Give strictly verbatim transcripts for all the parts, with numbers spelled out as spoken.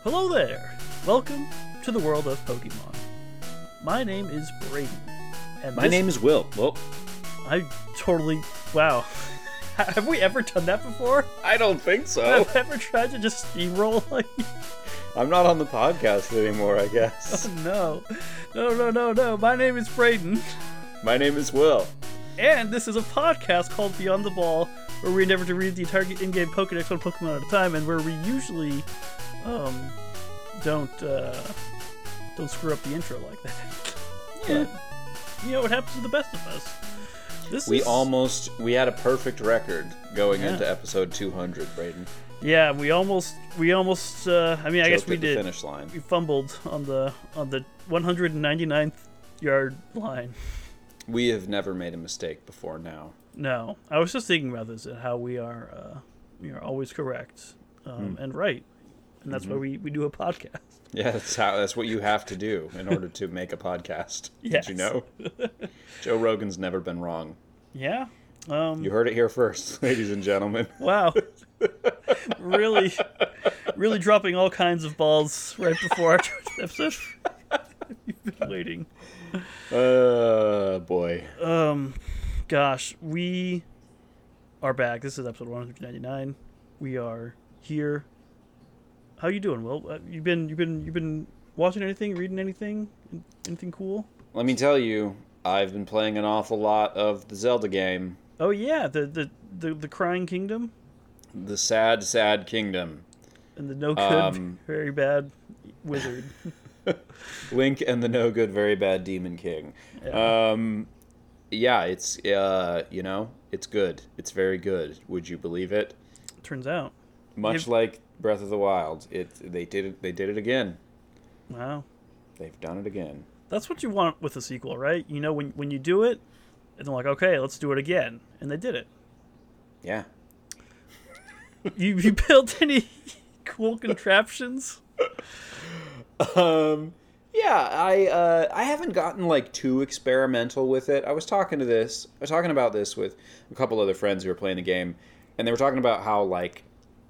Hello there! Welcome to the world of Pokemon. My name is Braden. And My this, name is Will. Well, I totally... Wow. Have we ever done that before? I don't think so. Have I ever tried to just steamroll like... I'm not on the podcast anymore, I guess. Oh, no. No, no, no, no. My name is Braden. My name is Will. And this is a podcast called Beyond the Ball, where we endeavor to read the entire in-game Pokedex one Pokemon at a time, and where we usually um, don't uh, don't screw up the intro like that. Yeah. You know what happens to the best of us. This We is... almost, we had a perfect record going Yeah. into episode two hundred, Braden. Yeah, we almost, we almost, uh, I mean, I guess Choked we at the did. finish line. We fumbled on the on the one hundred ninety-ninth yard line. We have never made a mistake before now. No, I was just thinking about this and how we are, uh, we are always correct um, Hmm. and right, and that's Mhm. why we, we do a podcast. Yeah, that's how. That's what you have to do in order to make a podcast. Yes. Did you know? Joe Rogan's never been wrong. Yeah. Um, You heard it here first, ladies and gentlemen. Wow. really, really dropping all kinds of balls right before our episode. You've been waiting. Uh, boy. Um, gosh, we are back. This is episode one ninety-nine. We are here. How you doing, Will? Uh, you been you been you been watching anything, reading anything, anything cool? Let me tell you, I've been playing an awful lot of the Zelda game, Oh yeah, the the the, the Crying Kingdom The Sad, Sad Kingdom. and the no good, Um, very bad wizard. Link and the No Good, Very Bad Demon King. Yeah. Um, yeah, it's, uh, you know, it's good. It's very good. Would you believe it? Turns out, Much If- like Breath of the Wild, it they did it. They did it again. wow. They've done it again. That's what you want with a sequel, right? You know, when when you do it, and they're like, okay, let's do it again, and they did it. Yeah. You you built any cool contraptions? Um, yeah, I uh, I haven't gotten like too experimental with it. I was talking to this, I was talking about this with a couple other friends who were playing the game, and they were talking about how like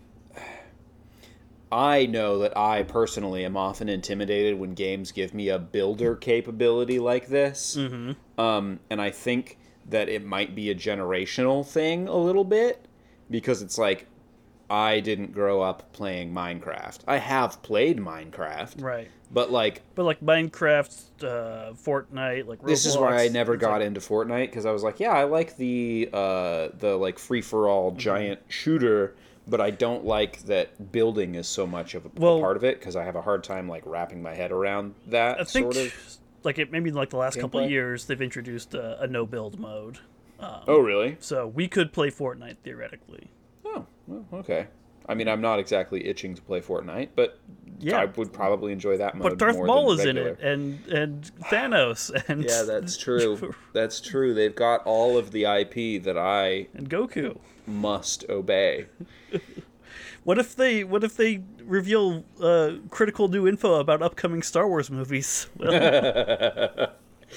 I know that I personally am often intimidated when games give me a builder capability like this. Mm-hmm. Um, and I think that it might be a generational thing a little bit because it's like I didn't grow up playing Minecraft. I have played Minecraft, Right. but like But like Minecraft, uh, Fortnite, like Roblox, this is why I never it's got like, into Fortnite because I was like, yeah, I like the uh, the like free for all Mm-hmm. giant shooter, but I don't like that building is so much of a, a Well- part of it because I have a hard time like wrapping my head around that I think sort of. like it maybe like the last couple of gameplay? years they've introduced a, a no build mode. Um, Oh, really? So we could play Fortnite theoretically. Oh, well, okay. I mean, I'm not exactly itching to play Fortnite, but Yeah. I would probably enjoy that mode But Darth more Maul than is in regular. it, and and Thanos, and Yeah, that's true. That's true. They've got all of the I P that I and Goku. must obey. What if they what if they reveal uh, critical new info about upcoming Star Wars movies? Well,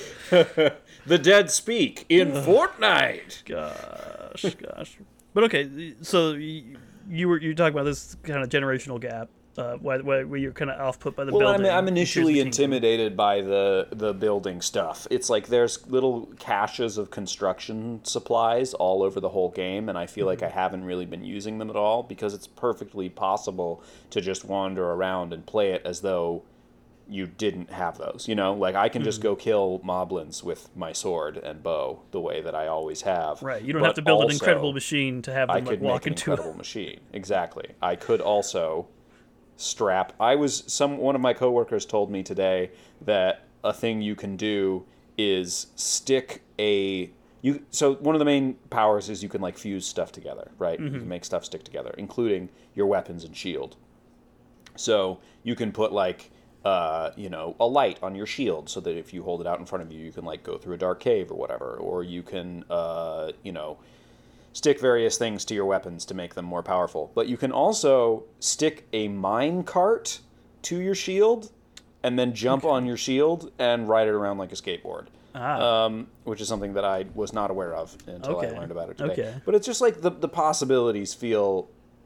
The dead speak in Fortnite. gosh, gosh. But okay, so y- you were you talking about this kind of generational gap, uh, why, why, where you're kind of off put by the Well, I'm, building. I'm initially Here's the kingdom. intimidated by the the building stuff. It's like there's little caches of construction supplies all over the whole game, and I feel like I haven't really been using them at all because it's perfectly possible to just wander around and play it as though you didn't have those. You know, like I can just go kill moblins with my sword and bow the way that I always have. Right, you don't But have to build an also, incredible machine to have them I like could walk make an into incredible machine. Exactly. I could also strap. I was some one of my coworkers told me today that a thing you can do is stick a you. So one of the main powers is you can like fuse stuff together, right? You can make stuff stick together, including your weapons and shield. So you can put like. Uh, you know, a light on your shield so that if you hold it out in front of you, you can like go through a dark cave or whatever, or you can, uh, you know, stick various things to your weapons to make them more powerful. But you can also stick a mine cart to your shield and then jump on your shield and ride it around like a skateboard. Ah. Um, which is something that I was not aware of until Okay. I learned about it today. Okay. But it's just like the, the possibilities feel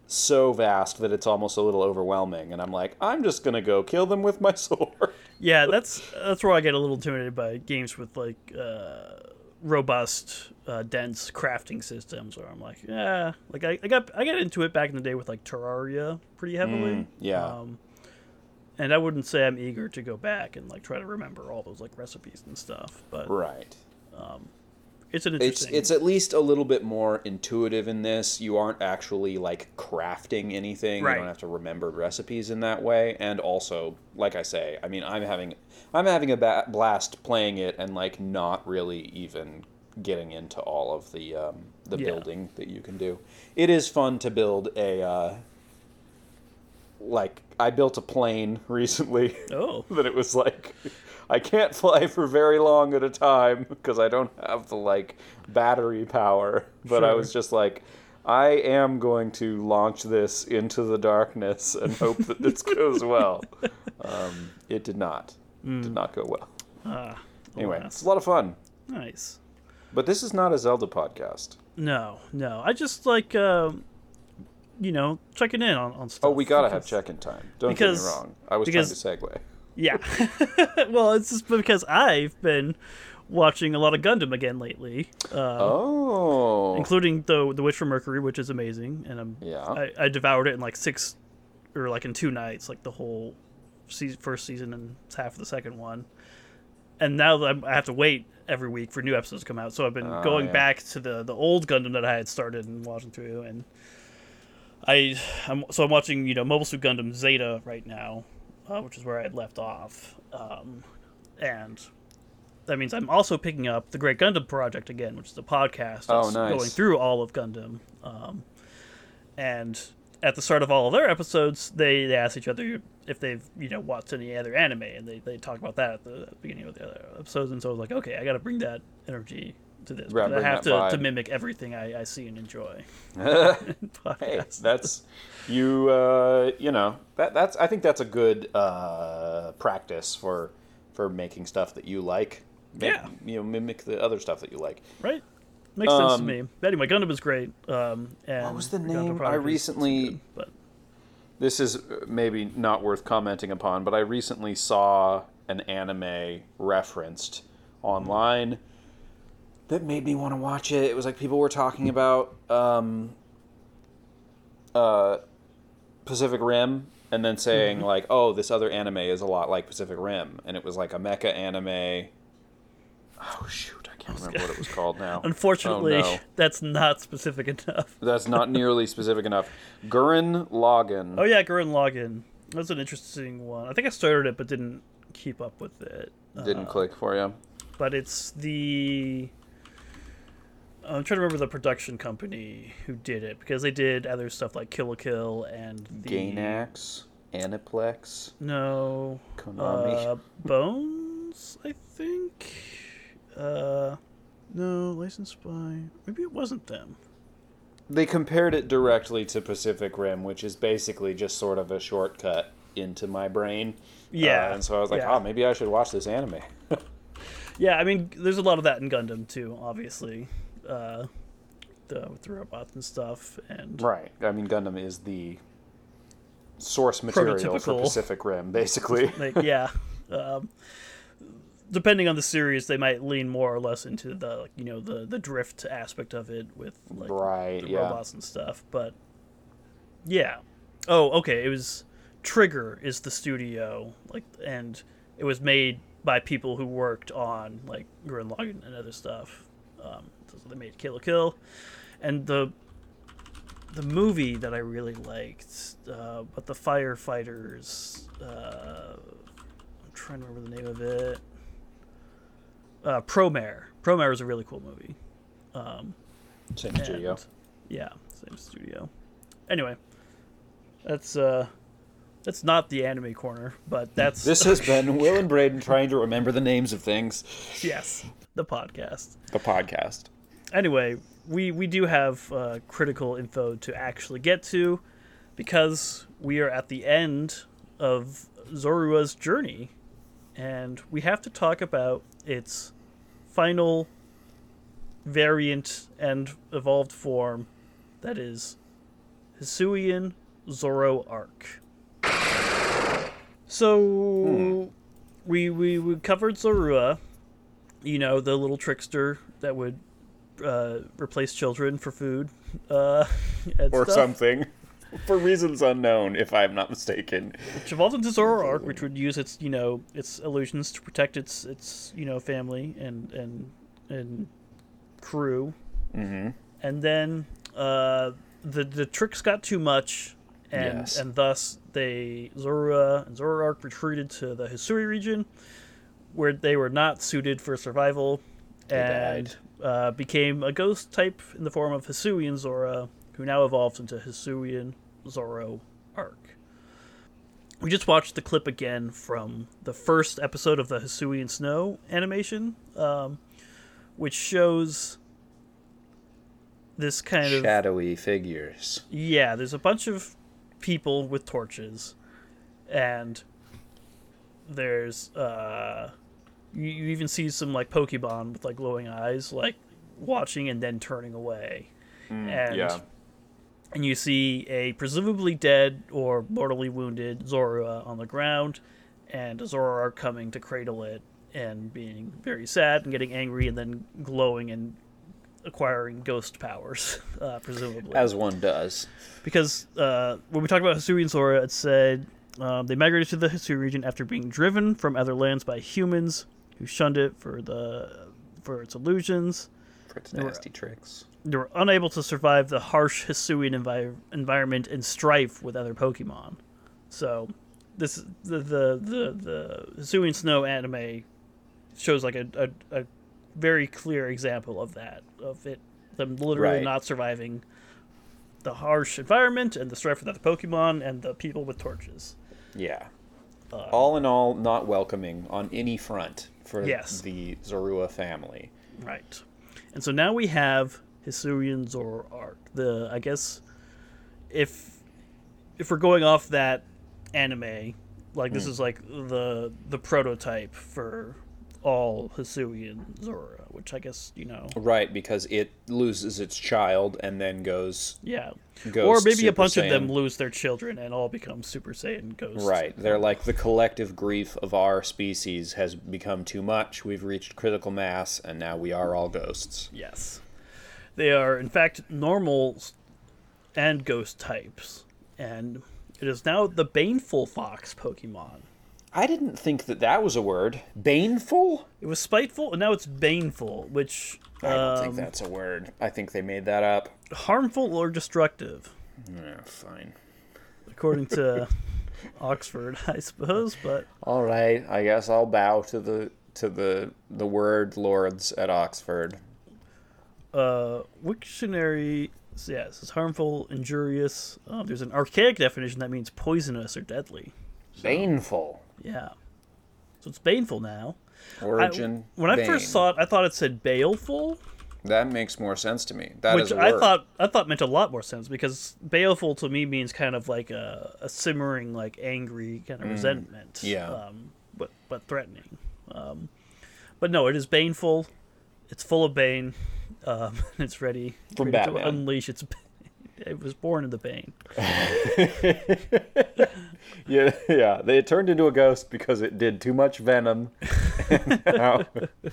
so vast that it's almost a little overwhelming, and I'm like, I'm just gonna go kill them with my sword. Yeah, that's that's where I get a little intimidated by games with like uh, robust, uh, dense crafting systems. Where I'm like, yeah, like I, I got I got into it back in the day with like Terraria pretty heavily. Mm, yeah. Um, and I wouldn't say I'm eager to go back and like try to remember all those like recipes and stuff. But Right. um, it's an It's interesting. it's at least a little bit more intuitive in this. You aren't actually like crafting anything. Right. You don't have to remember recipes in that way. And also, like I say, I mean, I'm having I'm having a ba- blast playing it and like not really even getting into all of the um, the Yeah. building that you can do. It is fun to build a uh, like I built a plane recently. Oh. That it was like I can't fly for very long at a time because I don't have the like battery power. But I Sure. was just like, I am going to launch this into the darkness and hope that this goes well. Um, it did not. Mm. Did not go well. Ah, Anyway, alas. it's a lot of fun. Nice. But this is not a Zelda podcast. No, no. I just like, um, you know, checking in on, on stuff. Oh, we gotta have because- check-in time. Don't because- get me wrong. I was because- trying to segue. Yeah. Well, it's just because I've been watching a lot of Gundam again lately, um, Oh. including the the Witch from Mercury, which is amazing, and I'm Yeah. I, I devoured it in like six or like in two nights, like the whole season, first season and half of the second one. And now that I'm, I have to wait every week for new episodes to come out, so I've been Oh, going yeah. back to the the old Gundam that I had started and watching through, and I I'm so I'm watching you know Mobile Suit Gundam Zeta right now, uh, which is where I had left off, um, and that means I'm also picking up the Great Gundam Project again, which is a podcast Oh, that's nice. going through all of Gundam, um, and at the start of all of their episodes, they, they ask each other if they've you know watched any other anime, and they, they talk about that at the beginning of the other episodes, and so I was like, okay, I got to bring that energy to this. Right, because I bring have that to, vibe. to mimic everything I, I see and enjoy. in Hey, podcasts. that's you. Uh, you know that that's. I think that's a good uh, practice for for making stuff that you like. Make- Yeah. you know, mimic the other stuff that you like. Right? Makes sense to Um, me. But anyway, Gundam is great. Um, and What was the Gundam name? Project I is- is recently- good, but This is maybe not worth commenting upon, but I recently saw an anime referenced online that made me want to watch it. It was like people were talking about um, uh, Pacific Rim, and then saying Mm-hmm. like, "Oh, this other anime is a lot like Pacific Rim," and it was like a mecha anime. Oh shoot, I can't remember what it was called now. unfortunately, Oh, no. that's not specific enough. That's not nearly specific enough. Gurren Lagann. Oh yeah, Gurren Lagann. That's an interesting one. I think I started it but didn't keep up with it. Didn't Uh, click for you. But it's the I'm trying to remember the production company who did it, because they did other stuff like Kill la Kill and the Gainax, Aniplex, No, Konami. uh, Bones, I think. Uh, no, Licensed by maybe it wasn't them. They compared it directly to Pacific Rim, which is basically just sort of a shortcut into my brain. Yeah, Uh, and so I was like, yeah. oh, maybe I should watch this anime. Yeah, I mean, there's a lot of that in Gundam too, obviously, uh, the, with the robots and stuff, and Right. I mean, Gundam is the source material for Prototypical. Pacific Rim, basically. like yeah. Um, depending on the series, they might lean more or less into the like, you know the the drift aspect of it with like Right, the yeah. robots and stuff. But yeah, oh okay, it was Trigger is the studio, like, and it was made by people who worked on like Gurren Lagann and other stuff. Um, so they made Kill la Kill, and the the movie that I really liked, uh, but the firefighters. Uh, I'm trying to remember the name of it. Uh, Promare. Promare is a really cool movie. Um, Same studio. and- yeah, same studio. Anyway, that's uh, that's not the anime corner, but that's This has been Will and Braden trying to remember the names of things. yes, the podcast. The podcast. Anyway, we we do have uh, critical info to actually get to, because we are at the end of Zorua's journey, and we have to talk about its final variant and evolved form, that is Hisuian Zoro arc. So Hmm. we, we we covered Zorua, you know, the little trickster that would uh, replace children for food, uh, and Or stuff, something. For reasons unknown, if I'm not mistaken. which evolved into Zoro arc, which would use its you know its illusions to protect its its you know family and and and crew. Mm-hmm. And then uh, the the tricks got too much, and Yes. and thus they Zorua and Zoroark retreated to the Hisui region, where they were not suited for survival, They and uh, became a ghost type in the form of Hisuian Zora, who now evolves into Hisuian Zoro Arc. We just watched the clip again from the first episode of the Hisuian Snow animation, um, which shows this kind of Shadowy figures. yeah. There's a bunch of people with torches, and there's uh, you, you even see some like Pokemon with like glowing eyes, like watching and then turning away, and yeah. and you see a presumably dead or mortally wounded Zorua on the ground, and a Zoroark coming to cradle it and being very sad and getting angry and then glowing and acquiring ghost powers, uh, presumably. As one does. Because uh, when we talked about Hisuian Zora, it said um, they migrated to the Hisui region after being driven from other lands by humans who shunned it for the for its illusions. For its They were- nasty tricks. They were unable to survive the harsh Hisuian envi- environment and strife with other Pokemon. So, this the the the, the Hisuian Snow anime shows like a, a, a very clear example of that, of it them literally Right. not surviving the harsh environment and the strife with other Pokemon and the people with torches. Yeah. Uh, all in all, not welcoming on any front for Yes. the Zorua family. Right. And so now we have Hisuian Zoro arc. The I guess if if we're going off that anime, like this Mm. is like the the prototype for all Hisuian Zora, which I guess, you know, Right, because it loses its child and then goes yeah. goes Or maybe a Super bunch of them Saiyan. lose their children and all become Super Saiyan ghosts. Right, they're like the collective grief of our species has become too much. We've reached critical mass, and now we are all ghosts. Yes. They are, in fact, normal and ghost types. And it is now the Baneful Fox Pokemon. I didn't think that that was a word. Baneful? It was spiteful, and now it's baneful, which I don't um, think that's a word. I think they made that up. harmful or destructive, Yeah, fine. according to Oxford, I suppose. But All right, I guess I'll bow to the to the the word lords at Oxford. uh, Wiktionary, yes, it's harmful, injurious. Oh, there's an archaic definition that means poisonous or deadly. Baneful. Yeah, so it's baneful now. I, Origin. when I Bane. first saw it, I thought it said baleful, That makes more sense to me. That is which a I word. thought I thought meant a lot more sense, because baleful to me means kind of like a, a simmering, like angry kind of resentment. Mm, yeah. Um, but but threatening. Um, but no, it is baneful. It's full of bane. Um, it's ready, From ready to Batman. unleash its. It was born in the bane. Yeah, yeah. They turned into a ghost because it did too much venom. And now-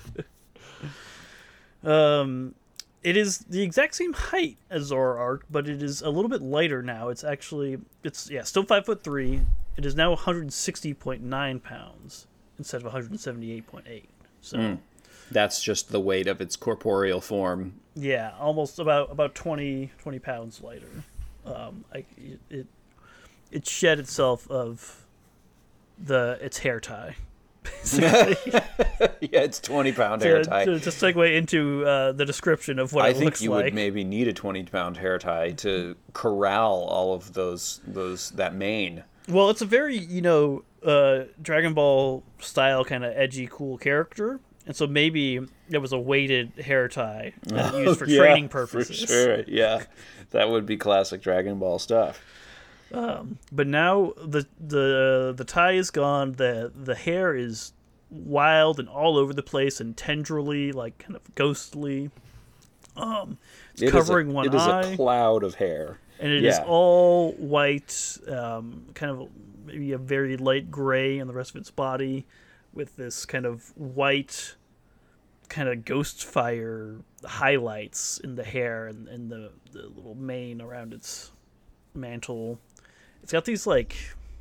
Um, it is the exact same height as Zoroark, but it is a little bit lighter now. It's actually it's yeah still five foot three. It is now one hundred sixty point nine pounds instead of one hundred seventy eight point eight. So Mm. That's just the weight of its corporeal form. yeah, almost about about twenty, twenty pounds lighter. Um, I, it, it it shed itself of the its hair tie. Basically, Yeah, it's twenty pound to, hair tie. to, to segue into uh, the description of what I it think looks you like. would maybe need a twenty pound hair tie to corral all of those those that mane. Well, it's a very, you know, uh, Dragon Ball style kind of edgy, cool character. And so maybe it was a weighted hair tie uh, used for Yeah, training purposes. For sure, yeah. That would be classic Dragon Ball stuff. But now the the the tie is gone. The the hair is wild and all over the place and tendrily, like kind of ghostly. Um, it's It is covering a, one it is eye. a cloud of hair. and it is Yeah. all white, um, kind of maybe a very light gray on the rest of its body, with this kind of white, kind of ghost fire highlights in the hair and, and the, the little mane around its mantle. It's got these, like,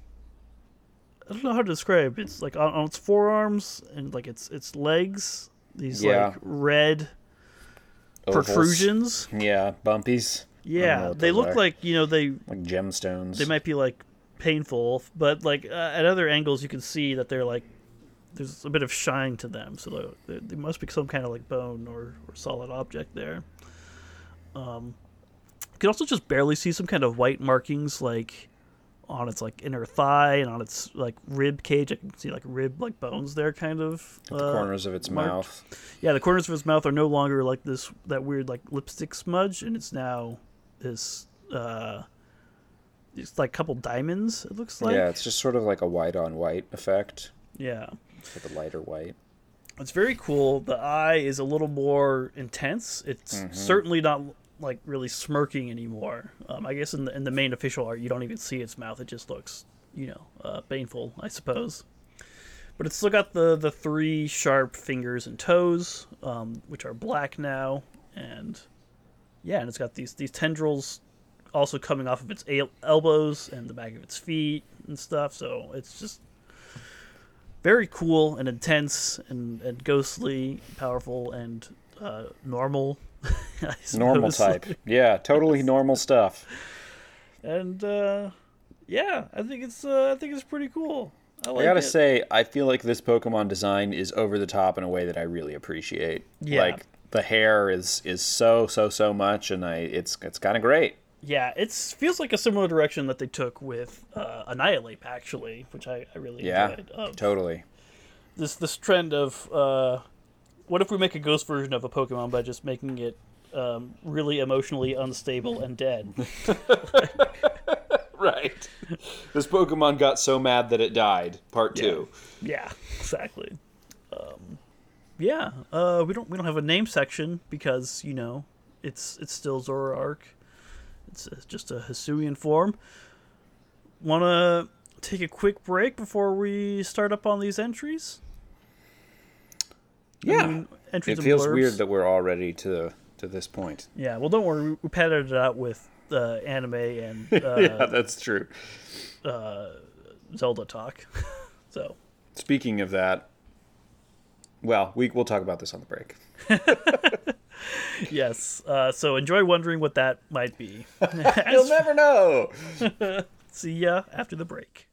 I don't know how to describe. It's like on, on its forearms and like its its legs, these Yeah. like red Ovals. protrusions. Yeah, bumpies. I don't know Yeah, what they those look are. like, you know, they like gemstones. they might be like painful, but like uh, at other angles you can see that they're like there's a bit of shine to them, so there, there must be some kind of like bone or, or solid object there. Um, you can also just barely see some kind of white markings like on its like inner thigh and on its like rib cage. I can see like rib like bones there, kind of. At the uh, corners of its marked. mouth. Yeah, the corners of its mouth are no longer like this that weird like lipstick smudge, and it's now this uh, it's like a couple diamonds. It looks like. Yeah, it's just sort of like a white on white effect. Yeah. It's like a lighter white. It's very cool. The eye is a little more intense. It's Mhm. certainly not like really smirking anymore. Um, I guess in the in the main official art, you don't even see its mouth. It just looks, you know, uh, painful, I suppose. But it's still got the the three sharp fingers and toes, um, which are black now, and yeah, and it's got these these tendrils also coming off of its el- elbows and the back of its feet and stuff. So it's just very cool and intense and, and ghostly, powerful and uh, normal. I Normal suppose. type. Yeah, totally normal stuff. And uh, yeah, I think it's uh, I think it's pretty cool. I, like I gotta it. say, I feel like this Pokemon design is over the top in a way that I really appreciate. Yeah. Like the hair is is so so so much, and I it's it's kind of great. Yeah, it feels like a similar direction that they took with uh, Annihilate, actually, which I, I really Yeah, enjoyed. Of totally. This this trend of uh, what if we make a ghost version of a Pokemon by just making it um, really emotionally unstable and dead? Right. This Pokemon got so mad that it died. Part Yeah. two. Yeah, exactly. Um, yeah, uh, we don't we don't have a name section because you know it's it's still Zoroark. It's, it's just a Hisuian form. Want to take a quick break before we start up on these entries? Yeah. I mean, entries It and feels blurbs. weird that we're already to to this point. Yeah, well, don't worry. We, we padded it out with uh, anime and uh, Yeah, that's true. uh, Zelda talk. So Speaking of that, well, we we'll talk about this on the break. yes, uh, so enjoy wondering what that might be. You'll never know. See ya after the break.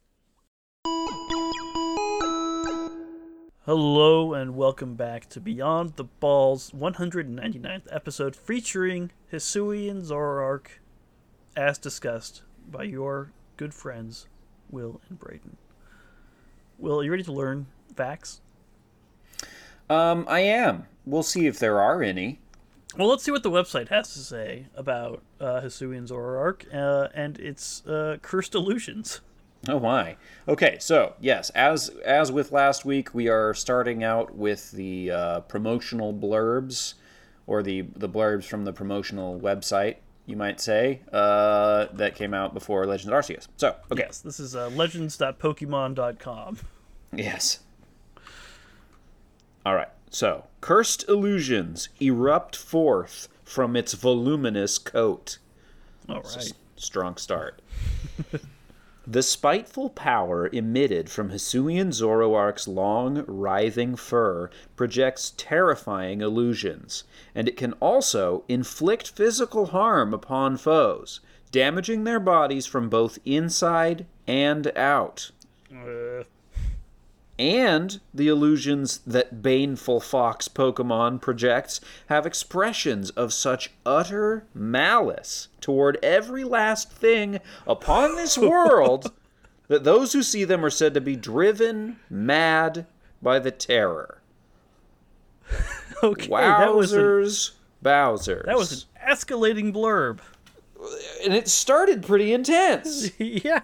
Hello and welcome back to Beyond the Balls one hundred ninety-ninth episode featuring Hisuian Zoroark as discussed by your good friends Will and Brayden. Will, are you ready to learn facts? Um, I am. We'll see if there are any. Well, let's see what the website has to say about uh, Hisuian Zoroark uh, and its uh, cursed illusions. Oh my. Okay, so yes, as as with last week, we are starting out with the uh, promotional blurbs, or the the blurbs from the promotional website, you might say, uh, that came out before Legends of Arceus. So, okay. Yes, this is uh, legends dot pokemon dot com. Yes. All right. So, cursed illusions erupt forth from its voluminous coat. All It's a right. s- strong start. The spiteful power emitted from Hisuian Zoroark's long, writhing fur projects terrifying illusions, and it can also inflict physical harm upon foes, damaging their bodies from both inside and out. Uh, And the illusions that Baneful Fox Pokemon projects have expressions of such utter malice toward every last thing upon this world that those who see them are said to be driven mad by the terror. okay, that was an, Wowzers, Bowsers. that was an escalating blurb. And it started pretty intense. yeah.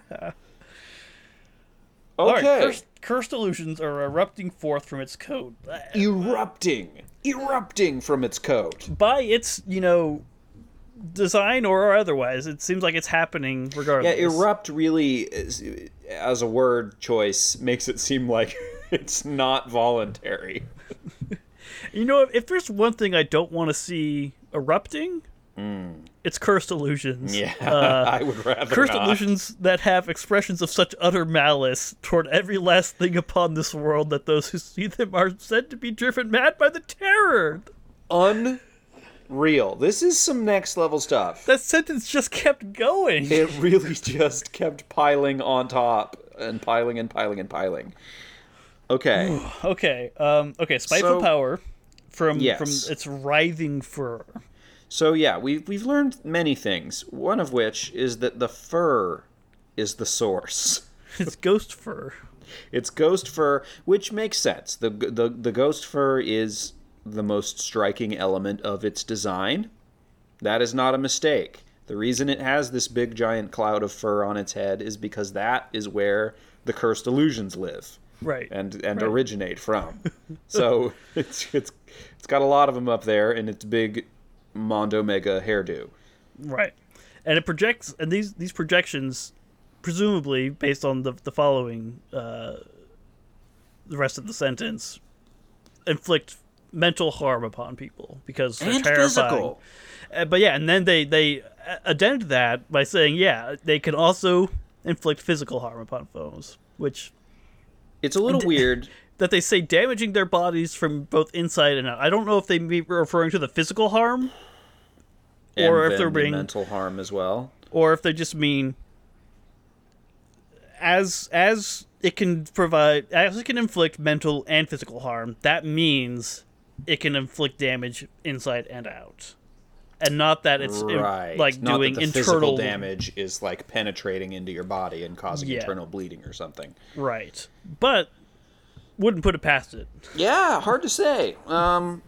All right, Okay. cursed, cursed illusions are erupting forth from its coat. Erupting. Erupting from its coat. By its, you know, design or otherwise. It seems like it's happening regardless. Yeah, erupt really, is, as a word choice, makes it seem like it's not voluntary. You know, if, if there's one thing I don't want to see erupting, mm. it's cursed illusions. Yeah, uh, I would rather Cursed not. illusions that have expressions of such utter malice toward every last thing upon this world that those who see them are said to be driven mad by the terror. Unreal. This is some next level stuff. That sentence just kept going. It really just kept piling on top and piling and piling and piling. Okay. okay. Um, okay. Spiteful So, power from yes. from its writhing fur. So yeah, we've we've learned many things. One of which is that the fur is the source. It's ghost fur. It's ghost fur, which makes sense. The the the ghost fur is the most striking element of its design. That is not a mistake. The reason it has this big giant cloud of fur on its head is because that is where the cursed illusions live. Right. And and right. originate from. So it's it's it's got a lot of them up there in its big Mondo Mega hairdo. Right. And it projects, and these these projections, presumably based on the the following, uh, the rest of the sentence, inflict mental harm upon people because they're And terrifying. physical. Uh, but yeah, and then they they addend that by saying, yeah, they can also inflict physical harm upon foes, which It's a little weird. that they say damaging their bodies from both inside and out. I don't know if they may be referring to the physical harm, or and if they're then the being mental harm as well. or if they just mean as as it can provide as it can inflict mental and physical harm. That means it can inflict damage inside and out, and not that it's in- Right. like Not doing that the internal physical damage is like penetrating into your body and causing Yeah. internal bleeding or something. Right, but wouldn't put it past it. Yeah, hard to say. Um,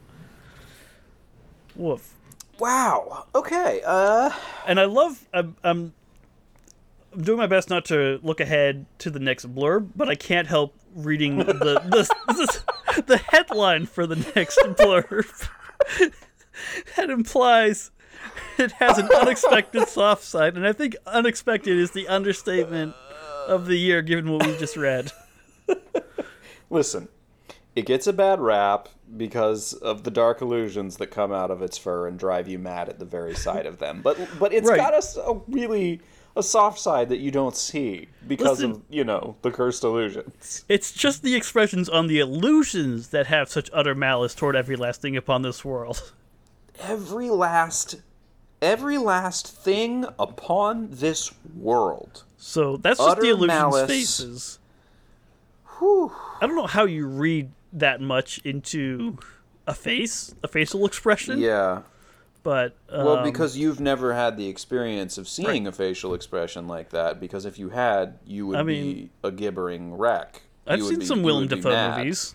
Woof. wow. Okay. Uh, And I love. I'm, I'm. I'm doing my best not to look ahead to the next blurb, but I can't help reading the the the, the headline for the next blurb. That implies it has an unexpected soft side, and I think unexpected is the understatement of the year, given what we just read. listen, it gets a bad rap because of the dark illusions that come out of its fur and drive you mad at the very sight of them. But but it's Right. got a, s- a really a soft side that you don't see because Listen. of, you know, the cursed illusions. It's just the expressions on the illusions that have such utter malice toward every last thing upon this world. Every last every last thing upon this world. So that's just Utter the illusions' malice. faces. Whew. I don't know how you read that much into a face, a facial expression. Yeah. But um, Well, because you've never had the experience of seeing Right. a facial expression like that, because if you had, you would I be mean, a gibbering wreck. I've You would seen be- some you Willem would be Dafoe mad. movies.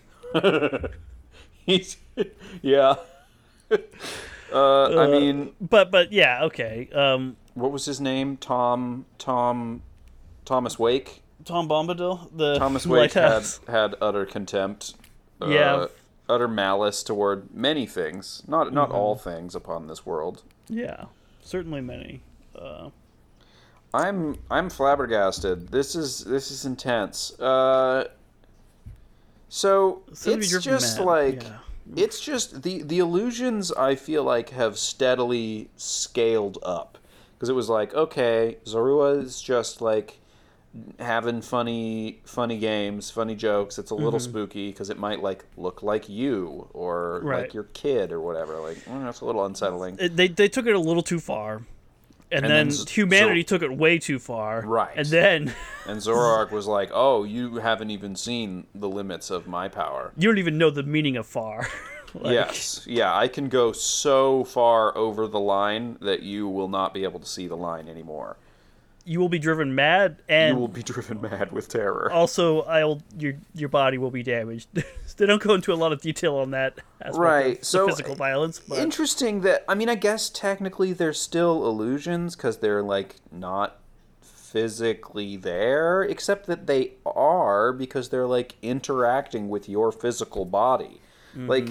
He's, yeah. uh, I mean, But but yeah, okay. Um, what was his name? Tom, Tom, Thomas Wake? Tom Bombadil, the Thomas Wake had, lighthouse. had utter contempt. Uh, Yeah. Utter malice toward many things. Not not Mm-hmm. all things upon this world. Yeah, certainly many. Uh, I'm I'm flabbergasted. This is this is intense. Uh, so Said to be it's driven just mad, like yeah. it's just the the illusions. I feel like have steadily scaled up because it was like, okay, Zorua is just like having funny funny games, funny jokes. It's a little Mm-hmm. spooky because it might like look like you or Right. like your kid or whatever. Like mm, that's a little unsettling. it- they they took it a little too far, and, And then, then Z- humanity Zor- took it way too far. Right. And then And Zoroark was like, "Oh, you haven't even seen the limits of my power." you don't even know the meaning of far. Like, Yes, yeah, I can go so far over the line that you will not be able to see the line anymore. you will be driven mad, and You will be driven mad with terror. also I'll your your body will be damaged. They don't go into a lot of detail on that aspect Right, of the so, physical violence, but Interesting that, I mean, I guess technically they're still illusions because they're, like, not physically there, except that they are because they're, like, interacting with your physical body. Mm-hmm. Like,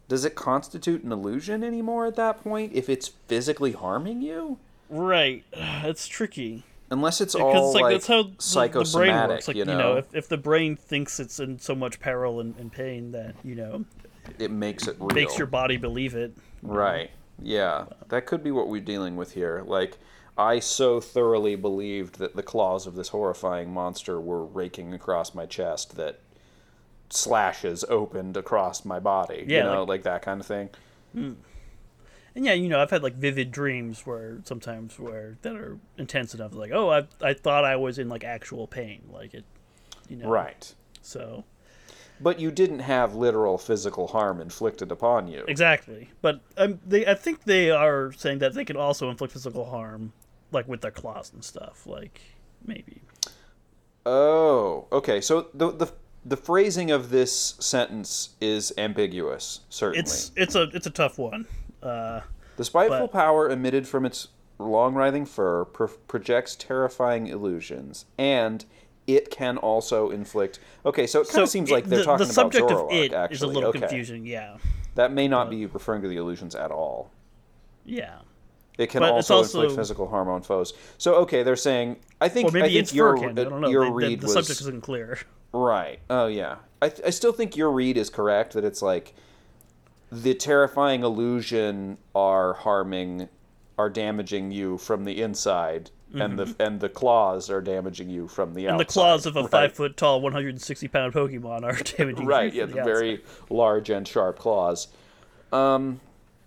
does it constitute an illusion anymore at that point if it's physically harming you? Right. It's tricky. Unless it's Because all like, like that's how the, psychosomatic, the brain works. Like, you know, you know if, if the brain thinks it's in so much peril and, and pain that, you know, it makes it real. Makes your body believe it. Right. Yeah. That could be what we're dealing with here. Like, I so thoroughly believed that the claws of this horrifying monster were raking across my chest that slashes opened across my body. Yeah, you know, like, like that kind of thing. Mm. And yeah, you know, I've had like vivid dreams where sometimes where that are intense enough, like, oh, I I thought I was in like actual pain, like it, you know. Right. So. But you didn't have literal physical harm inflicted upon you. Exactly. But um, they, I think they are saying that they can also inflict physical harm, like with their claws and stuff, like maybe. Oh, okay. So the the the phrasing of this sentence is ambiguous. Certainly, it's it's a it's a tough one. Uh, the spiteful but... power emitted from its long writhing fur pro- projects terrifying illusions, and it can also inflict. Okay, so it kind so of seems it, like they're the, talking the about subject Zoroark. of it actually, is a little okay. confusing. Yeah, that may not but... be referring to the illusions at all. Yeah. It can but also, also inflict physical harm on foes. So okay, they're saying. I think. Or maybe I think it's your fur candy. I don't know. your the, read the, the was, subject isn't clear. Right. Oh yeah. I I still think your read is correct. That it's like the terrifying illusion are harming, are damaging you from the inside, mm-hmm. and the and the claws are damaging you from the and outside. And the claws of a right. five foot tall, one hundred and sixty pound Pokemon are damaging right. you. Yeah. From The, the very large and sharp claws. Um.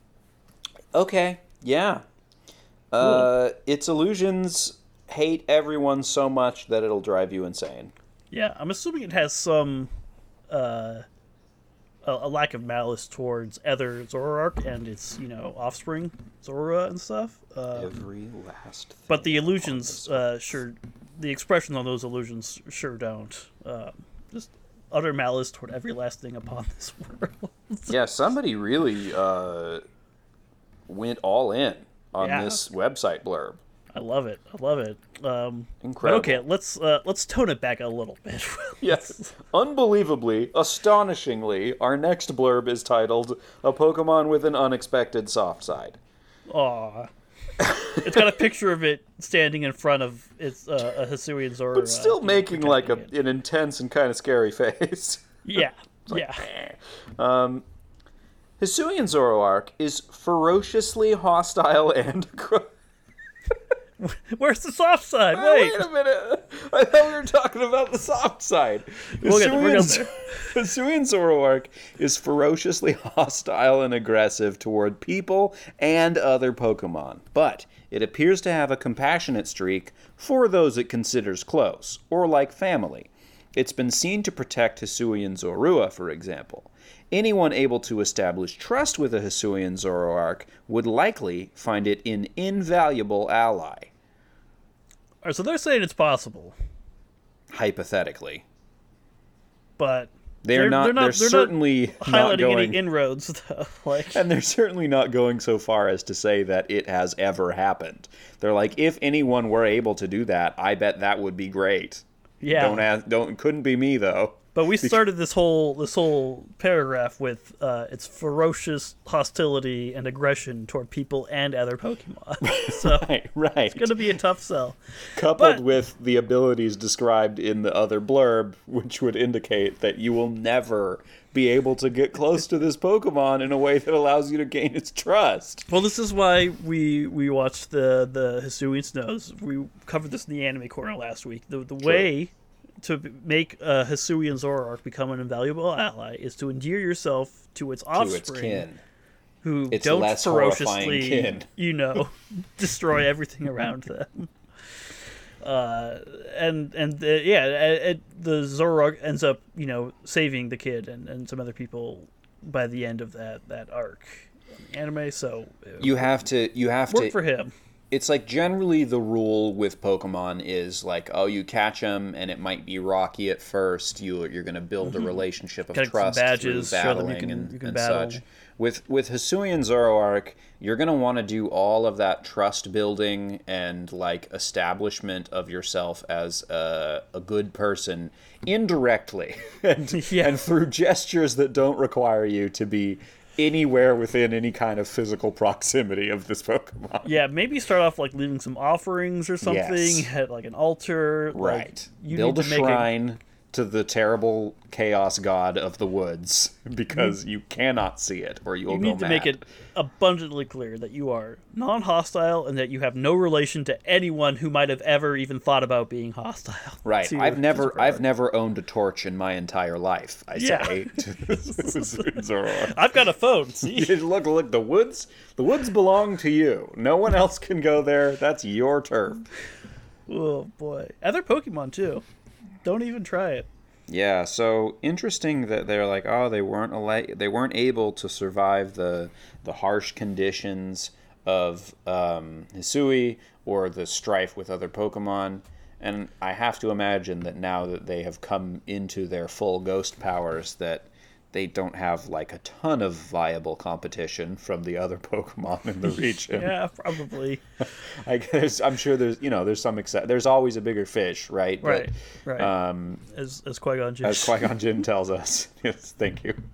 Okay. Yeah. Cool. Uh, its illusions hate everyone so much that it'll drive you insane. Yeah, I'm assuming it has some uh, a, a lack of malice towards other Zoroark and its, you know, offspring, Zorua and stuff. Um, Every last thing. But the illusions, uh, sure, the expressions on those illusions sure don't. Um, just utter malice toward every last thing upon this world. Yeah, somebody really uh, went all in on yeah. this website blurb. I love it. I love it. Um, Incredible. But okay, let's uh, let's tone it back a little bit. Yes. Unbelievably, astonishingly, our next blurb is titled "A Pokemon with an Unexpected Soft Side." Aw. It's got a picture of it standing in front of its uh, a Hisuian Zoroark. But still uh, making like a, an intense and kind of scary face. Yeah. like, yeah. Eh. Um, Hisuian Zoroark is ferociously hostile and aggressive. Where's the soft side? Oh, Wait. wait a minute. I thought we were talking about the soft side. We'll get there. We'll get there. Hisuian Zoroark is ferociously hostile and aggressive toward people and other Pokemon, but it appears to have a compassionate streak for those it considers close, or like family. It's been seen to protect Hisuian Zorua, for example. Anyone able to establish trust with a Hisuian Zoroark would likely find it an invaluable ally. All right, so they're saying it's possible. Hypothetically. But they're, they're not they're, they're certainly not not highlighting going any inroads though. Like, and they're certainly not going so far as to say that it has ever happened. They're like, if anyone were able to do that, I bet that would be great. Yeah. Don't ask, don't couldn't be me though. But we started this whole this whole paragraph with uh, its ferocious hostility and aggression toward people and other Pokemon. So right, right. It's going to be a tough sell. Coupled but, with the abilities described in the other blurb, which would indicate that you will never be able to get close to this Pokemon in a way that allows you to gain its trust. Well, this is why we we watched the the Hisuian Snows. We covered this in the anime corner last week. The the way to make a Hisuian Zoroark become an invaluable ally is to endear yourself to its offspring, to its kin, who its don't less ferociously, kin. you know, destroy everything around them. Uh, and and the, yeah, it, it, the Zoroark ends up, you know, saving the kid and, and some other people by the end of that that arc in the anime. So you have to you have work to for him. It's like generally the rule with Pokemon is like, oh, you catch them and it might be rocky at first. You you're going to build mm-hmm. a relationship of Collect trust badges, through show them battling you can, and, you can and battle. such. With with Hisuian Zoroark, you're going to want to do all of that trust building and like establishment of yourself as a, a good person indirectly and, yeah. and through gestures that don't require you to be anywhere within any kind of physical proximity of this Pokemon. Yeah, maybe start off like leaving some offerings or something Yes. at like an altar. Right. Like, you Build need a to make shrine to the terrible chaos god of the woods because you cannot see it or you will You go need to mad. make it abundantly clear that you are non-hostile and that you have no relation to anyone who might have ever even thought about being hostile. Right. to- I've to never Zoroark. I've never owned a torch in my entire life, I Yeah. say to Zoroark. I've got a phone. See, Look, look, the woods the woods belong to you. No one else can go there. That's your turf. oh boy, other Pokemon too. Don't even try it. Yeah, so interesting that they're like, oh, they weren't ala- they weren't able to survive the the harsh conditions of um, Hisui or the strife with other Pokemon. And I have to imagine that now that they have come into their full ghost powers, that they don't have like a ton of viable competition from the other Pokemon in the region. Yeah, probably. I guess I'm sure there's you know there's some except there's always a bigger fish, right? Right, But, right. Um, as as Qui-Gon Jinn. as Qui-Gon Jinn tells us. Yes, thank you.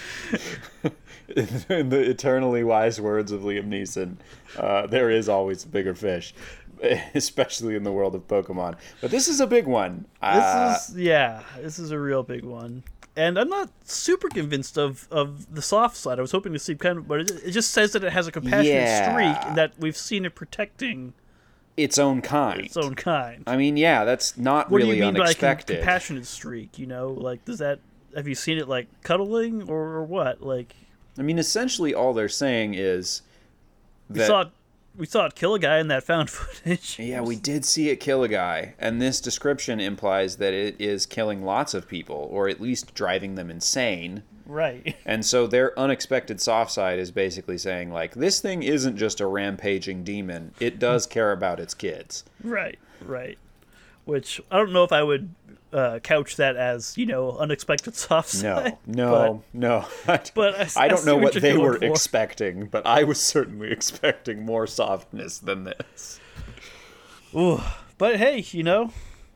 in, in the eternally wise words of Liam Neeson, uh, there is always a bigger fish, especially in the world of Pokemon. But this is a big one. This Uh, is yeah, this is a real big one. And I'm not super convinced of, of the soft side. I was hoping to see kind of, but it, it just says that it has a compassionate Yeah. streak and that we've seen it protecting its own kind. its own kind. I mean, yeah, that's not What really do you mean by unexpected. com- compassionate streak? You know, like does that have you seen it like cuddling or, or what? Like I mean, essentially, all they're saying is we that. saw it, we saw it kill a guy in that found footage. Yeah, we did see it kill a guy, and this description implies that it is killing lots of people, or at least driving them insane. Right. And so their unexpected soft side is basically saying, like, this thing isn't just a rampaging demon. It does care about its kids. Right. Right. Which I don't know if I would uh, couch that as, you know, unexpected soft side. No, no, no. I, but I- I I don't see know what what you're they going were for. expecting, but I was certainly expecting more softness than this. Ooh, but hey, you know,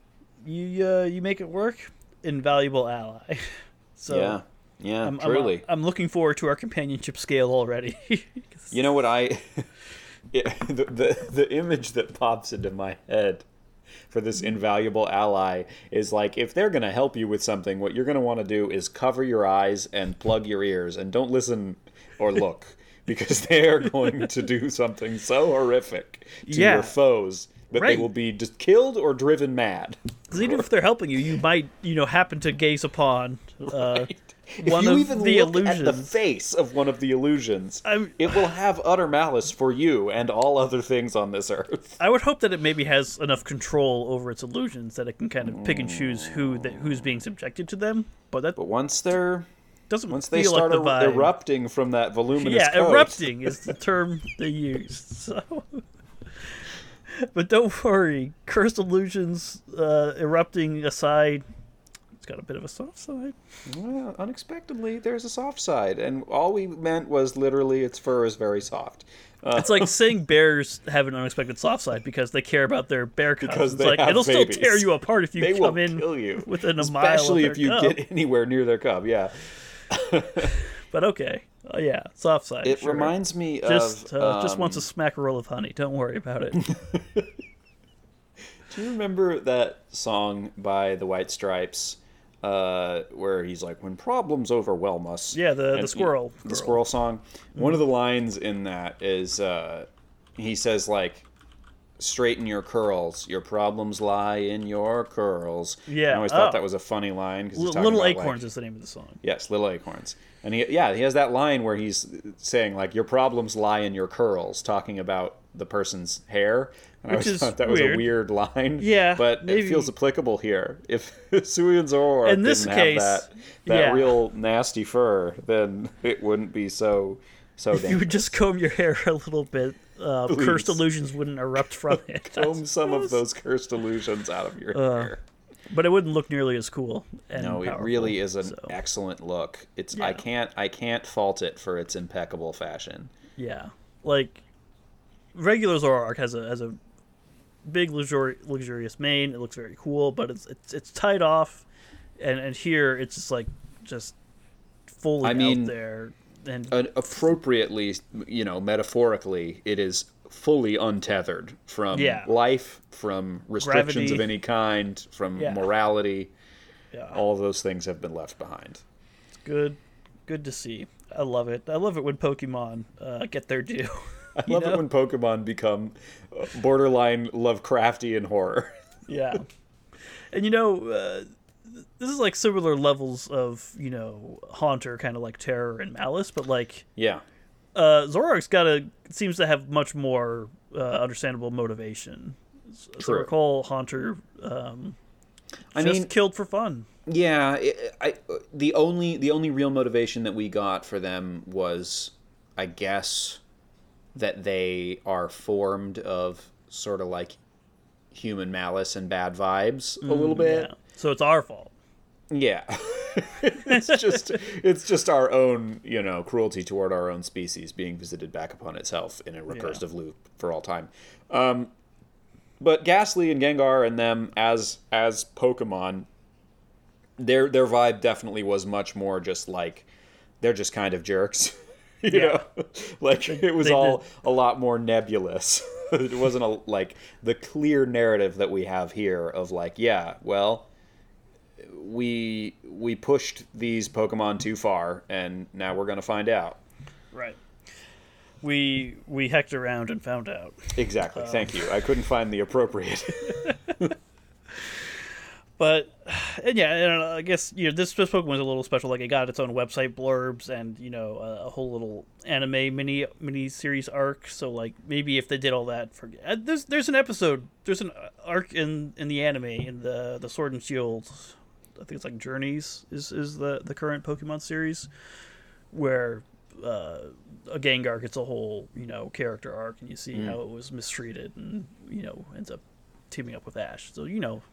you uh, you make it work. Invaluable ally. So yeah, yeah, I'm, truly. I'm, I'm looking forward to our companionship scale already. You know what I... it, the, the, the image that pops into my head for this invaluable ally is like, if they're going to help you with something, what you're going to want to do is cover your eyes and plug your ears and don't listen or look, because they're going to do something so horrific to Yeah. your foes that Right. they will be just killed or driven mad. 'Cause even if they're helping you, you might, you know, happen to gaze upon uh, If one you of even the look at the illusions. face of one of the illusions, I'm- it will have utter malice for you and all other things on this earth. I would hope that it maybe has enough control over its illusions that it can kind of pick and choose who that who's being subjected to them. But that But once they're doesn't once they feel start like the er- vibe. erupting from that voluminous Yeah, coat, erupting is the term they use. So, but don't worry, cursed illusions uh, erupting aside, it's got a bit of a soft side. well, unexpectedly, there's a soft side, and all we meant was literally its fur is very soft. Uh, It's like saying bears have an unexpected soft side because they care about their bear cubs. Because It's they like have it'll still babies. tear you apart if you they will come in kill you, within a mile of especially their if you cub. get anywhere near their cub. Yeah, But okay, uh, yeah, soft side. it sure. reminds me just of uh, just wants a um, smack roll of honey. Don't worry about it. Do you remember that song by the White Stripes, uh, where he's like, "When problems overwhelm us"? Yeah, the- the And- squirrel. the squirrel song. One of the lines in that is, uh, he says like, "Straighten your curls. Your problems lie in your curls." Yeah, I always thought oh. that was a funny line. 'Cause he's L- talking Little about, Acorns like- is the name of the song. Yes, Little Acorns. And he, yeah, he has that line where he's saying like, "Your problems lie in your curls," talking about the person's hair. And I Which always is thought that was weird. a weird line. Yeah, but maybe- it feels applicable here. If Sui and Zoroark In this didn't case, have that, that yeah. real nasty fur, then it wouldn't be so so If you dangerous. would just comb your hair a little bit, uh, Please. cursed illusions wouldn't erupt from it. I Comb some of suppose. those cursed illusions out of your Uh, hair. But it wouldn't look nearly as cool. And No, it powerful, really is an so, excellent look. It's I Yeah. can't I can't fault it for its impeccable fashion. Yeah, like regular Zoroark has a has a big luxuri- luxurious mane. It looks very cool, but it's it's it's tied off, and and here it's just like just fully I mean, out there. and uh, appropriately, you know, metaphorically, it is fully untethered from Yeah. life, from restrictions Gravity. of any kind, from Yeah. morality. yeah, All those things have been left behind. good, good to see. I love it. I love it when Pokemon uh, get their due. I you love know? it when Pokemon become borderline Lovecraftian horror. Yeah. And you know, uh, this is like similar levels of, you know, Haunter, kind of like terror and malice, but like Yeah. uh, Zoroark's got a seems to have much more uh, understandable motivation. So True. recall Haunter um, I just mean, killed for fun. yeah, it, I the only the only real motivation that we got for them was, I guess, that they are formed of sort of like human malice and bad vibes a little bit. Yeah. So it's our fault. Yeah. it's just it's just our own, you know, cruelty toward our own species being visited back upon itself in a recursive Yeah. loop for all time. Um, but Ghastly and Gengar and them as as Pokemon, their their vibe definitely was much more just like they're just kind of jerks. you Yeah. know? Like it was they all did. a lot more nebulous. It wasn't a, like the clear narrative that we have here of like, yeah, well, we we pushed these Pokemon too far, and now we're gonna find out. Right. We we hecked around and found out. Exactly. Thank you. I couldn't find the appropriate. But and yeah, and I guess you know this this Pokemon was a little special. Like it got its own website blurbs and you know a, a whole little anime mini mini series arc. So like maybe if they did all that, for uh, there's there's an episode there's an arc in in the anime in the the Sword and Shield. I think it's like Journeys is is the the current Pokemon series where uh, a Gengar gets a whole you know character arc and you see how it was mistreated and you know ends up teaming up with Ash. So you know.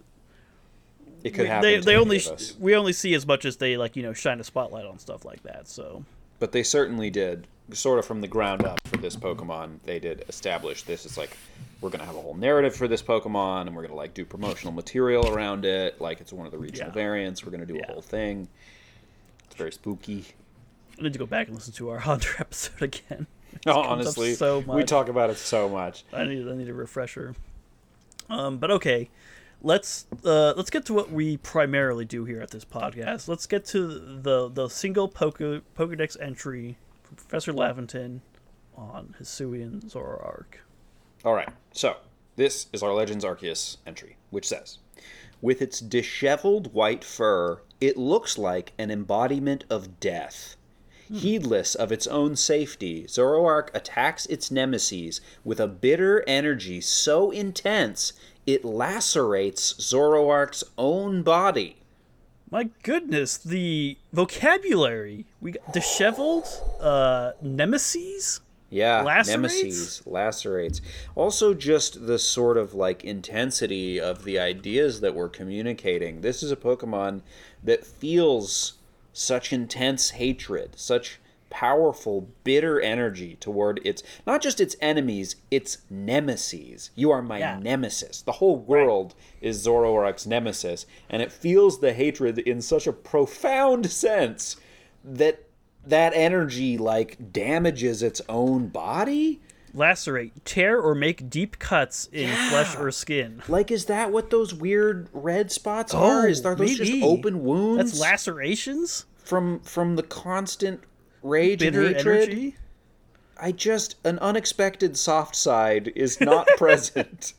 It could We- happen. They, to they any only of us. we only see as much as they like you know shine a spotlight on stuff like that. So But they certainly did, sort of from the ground up for this Pokemon. They did establish this is like we're gonna have a whole narrative for this Pokemon, and we're gonna like do promotional material around it. Like it's one of the regional Yeah. variants. We're gonna do Yeah. a whole thing. It's very spooky. I need to go back and listen to our Hunter episode again. Oh, comes up honestly, so we much. talk about it so much. I need I need a refresher. Um, but okay, let's uh, let's get to what we primarily do here at this podcast. Let's get to the the single Poke, Pokedex entry from Professor Laventon on Hisuian Zoroark. All right, so this is our Legends Arceus entry, which says, with its disheveled white fur, it looks like an embodiment of death. Heedless of its own safety, Zoroark attacks its nemesis with a bitter energy so intense it lacerates Zoroark's own body. My goodness, the vocabulary we got disheveled, uh, nemesis. Yeah, Lacerates? nemesis, lacerates. Also, just the sort of like intensity of the ideas that we're communicating. This is a Pokemon that feels such intense hatred, such powerful, bitter energy toward its, not just its enemies, its nemesis. You are my Yeah. nemesis. The whole world is Zoroark's nemesis, and it feels the hatred in such a profound sense that that energy like damages its own body. Lacerate, tear, or make deep cuts in Yeah. flesh or skin. Like, is that what those weird red spots are? Is are those just maybe. open wounds That's lacerations? from from the constant rage Bitter and hatred? energy? I just an unexpected soft side is not present.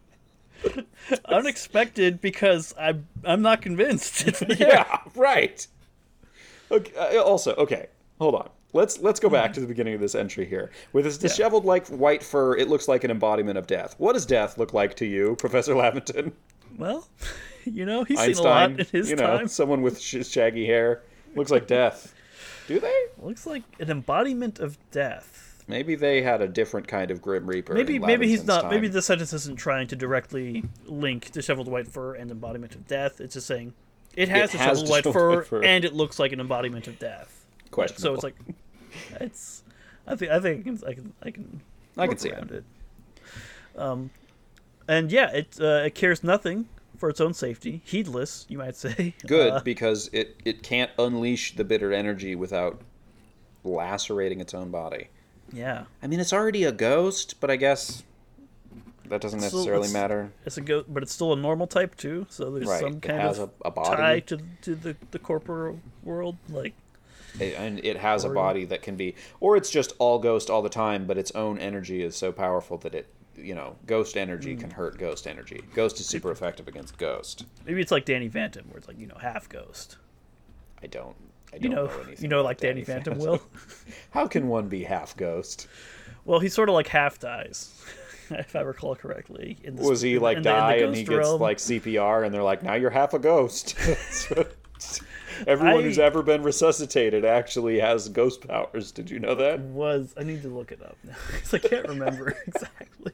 Unexpected because I'm I'm not convinced. It's there. Yeah, right. Okay, uh, also, okay, hold on. Let's let's go back to the beginning of this entry here. With its disheveled like white fur, it looks like an embodiment of death. What does death look like to you, Professor Laventon? Well, you know, he's seen a lot Einstein, in his you know, time. someone with sh- shaggy hair. Looks like death. Do they? Looks like an embodiment of death. Maybe they had a different kind of Grim Reaper. Maybe in maybe he's Laventon's not. time. Maybe the sentence isn't trying to directly link disheveled white fur and embodiment of death. It's just saying it has It has disheveled white disheveled fur, white fur. and it looks like an embodiment of death. So Questionable. it's like it's. I think I think I can I can I can, I can work see around it. Um, and yeah, it uh, it cares nothing for its own safety. Heedless, you might say. Good, Uh, because it, it can't unleash the bitter energy without lacerating its own body. Yeah. I mean, it's already a ghost, but I guess that doesn't Still, necessarily it's, matter. It's a ghost, but it's still a normal type too. So there's Right. some It kind has of a, a body. tie to to the the corporal world, like. It- and it has a Or- body that can be, or it's just all ghost all the time, but its own energy is so powerful that it, you know, ghost energy Hmm. can hurt ghost energy. Ghost is super effective against ghost. Maybe it's like Danny Phantom, where it's like, you know, half ghost. I don't, I don't You know, know anything. you know, about like Danny Phantom, Phantom. will. How can one be half ghost? Well, he's sort of like half dies, if I recall correctly. In the, Was he in- like in the- in the die and he ghost gets realm. like C P R and they're like, now you're half a ghost? Everyone I- who's ever been resuscitated actually has ghost powers. Did you know that? Was I need to look it up now because I can't remember exactly.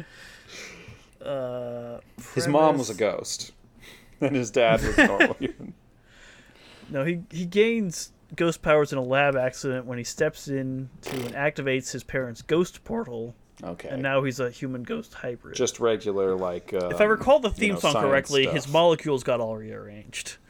Uh, His mom was a premise- ghost, and his dad was normal human. No, he he gains ghost powers in a lab accident when he steps into and activates his parents' ghost portal, Okay. and now he's a human ghost hybrid. Just regular, like. Um, if I recall the you theme know, song science correctly, stuff. his molecules got all rearranged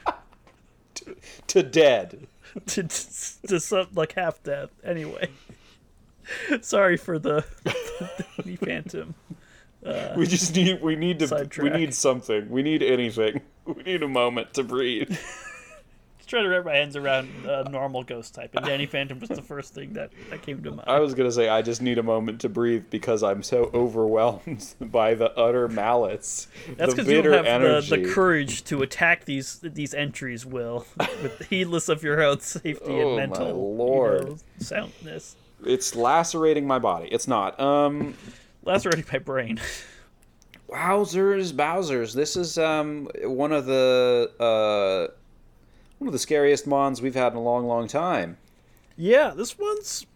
to dead. to to some, like half death. Anyway, sorry for the, the Phantom. We just need. We need to. We Sidetrack. need something. We need anything. We need a moment to breathe. Just trying to wrap my hands around uh, normal ghost type, and Danny Phantom was the first thing that, that came to mind. I was gonna say I just need a moment to breathe because I'm so overwhelmed by the utter malice, That's the because you bitter don't have the, energy. the courage to attack these these entries, Will, with heedless of your own safety Oh, and my mental Lord. You know, soundness. It's lacerating my body. It's not. Um, Lacerating my brain. wowzers, Bowsers. This is um one of the uh one of the scariest mons we've had in a long, long time. Yeah, this one's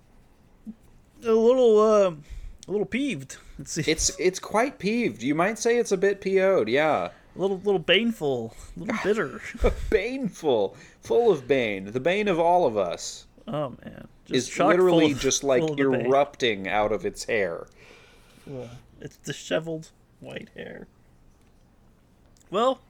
a little uh, a little peeved. Let's see. It's it's quite peeved. You might say it's a bit P O'd. Yeah. a little little baneful, a little bitter. Baneful, full of bane, the bane of all of us, Oh man, is chock literally full of- just like full of the bane. erupting out of its hair. Ugh, it's disheveled white hair. Well,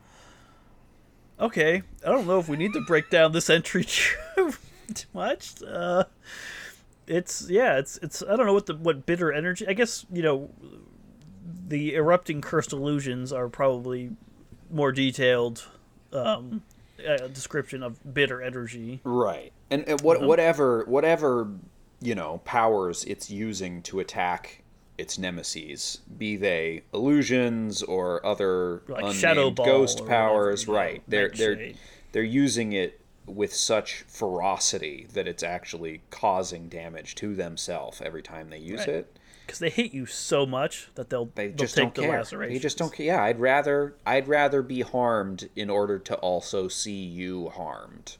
okay. I don't know if we need to break down this entry too much. Uh, it's yeah. It's it's. I don't know what the what bitter energy. I guess you know the erupting cursed illusions are probably more detailed um, uh, description of bitter energy. Right. And, and what Uh-huh. whatever whatever you know powers it's using to attack its nemesis, be they illusions or other Like unnamed Shadow Ball ghost or powers, whatever, you know, right? They're they're Nightshade. they're using it with such ferocity that it's actually causing damage to themselves every time they use Right. it. Because they hate you so much that they'll They they'll just take don't the care. lacerations. They just don't care. Yeah, I'd rather I'd rather be harmed in order to also see you harmed.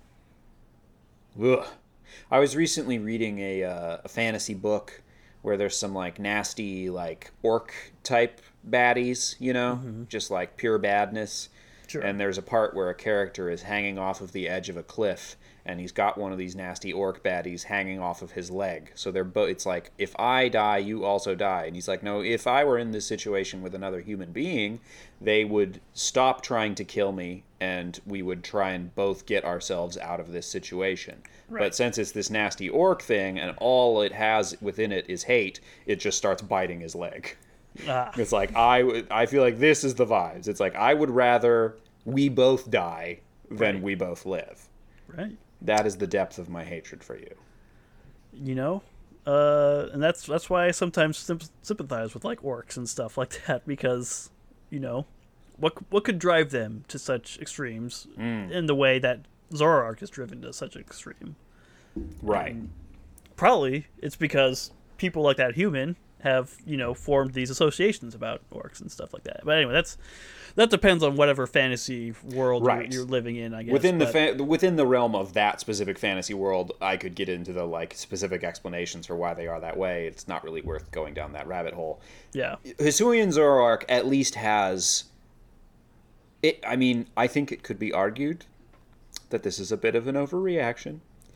Ugh. I was recently reading a uh, a fantasy book where there's some like nasty like orc type baddies, you know, just like pure badness. Sure. And there's a part where a character is hanging off of the edge of a cliff, and he's got one of these nasty orc baddies hanging off of his leg. So they're both. It's like, if I die, you also die. And he's like, no, if I were in this situation with another human being, they would stop trying to kill me, and we would try and both get ourselves out of this situation. But Right. since it's this nasty orc thing, and all it has within it is hate, it just starts biting his leg. Ah, It's like I, would- I feel like this is the vibes. It's like I would rather we both die than Right. we both live. right. That is the depth of my hatred for you. You know, uh, and that's that's why I sometimes symp- sympathize with like orcs and stuff like that, because you know, what what could drive them to such extremes in the way that Zoroark is driven to such an extreme? Right. Probably it's because people like that human have, you know, formed these associations about orcs and stuff like that. But anyway, that's that depends on whatever fantasy world Right. you're, you're living in, I guess. Within the but- fa- within the realm of that specific fantasy world, I could get into the like specific explanations for why they are that way. It's not really worth going down that rabbit hole. yeah, Hisuian Zoroark at least has it. I mean, I think it could be argued that this is a bit of an overreaction.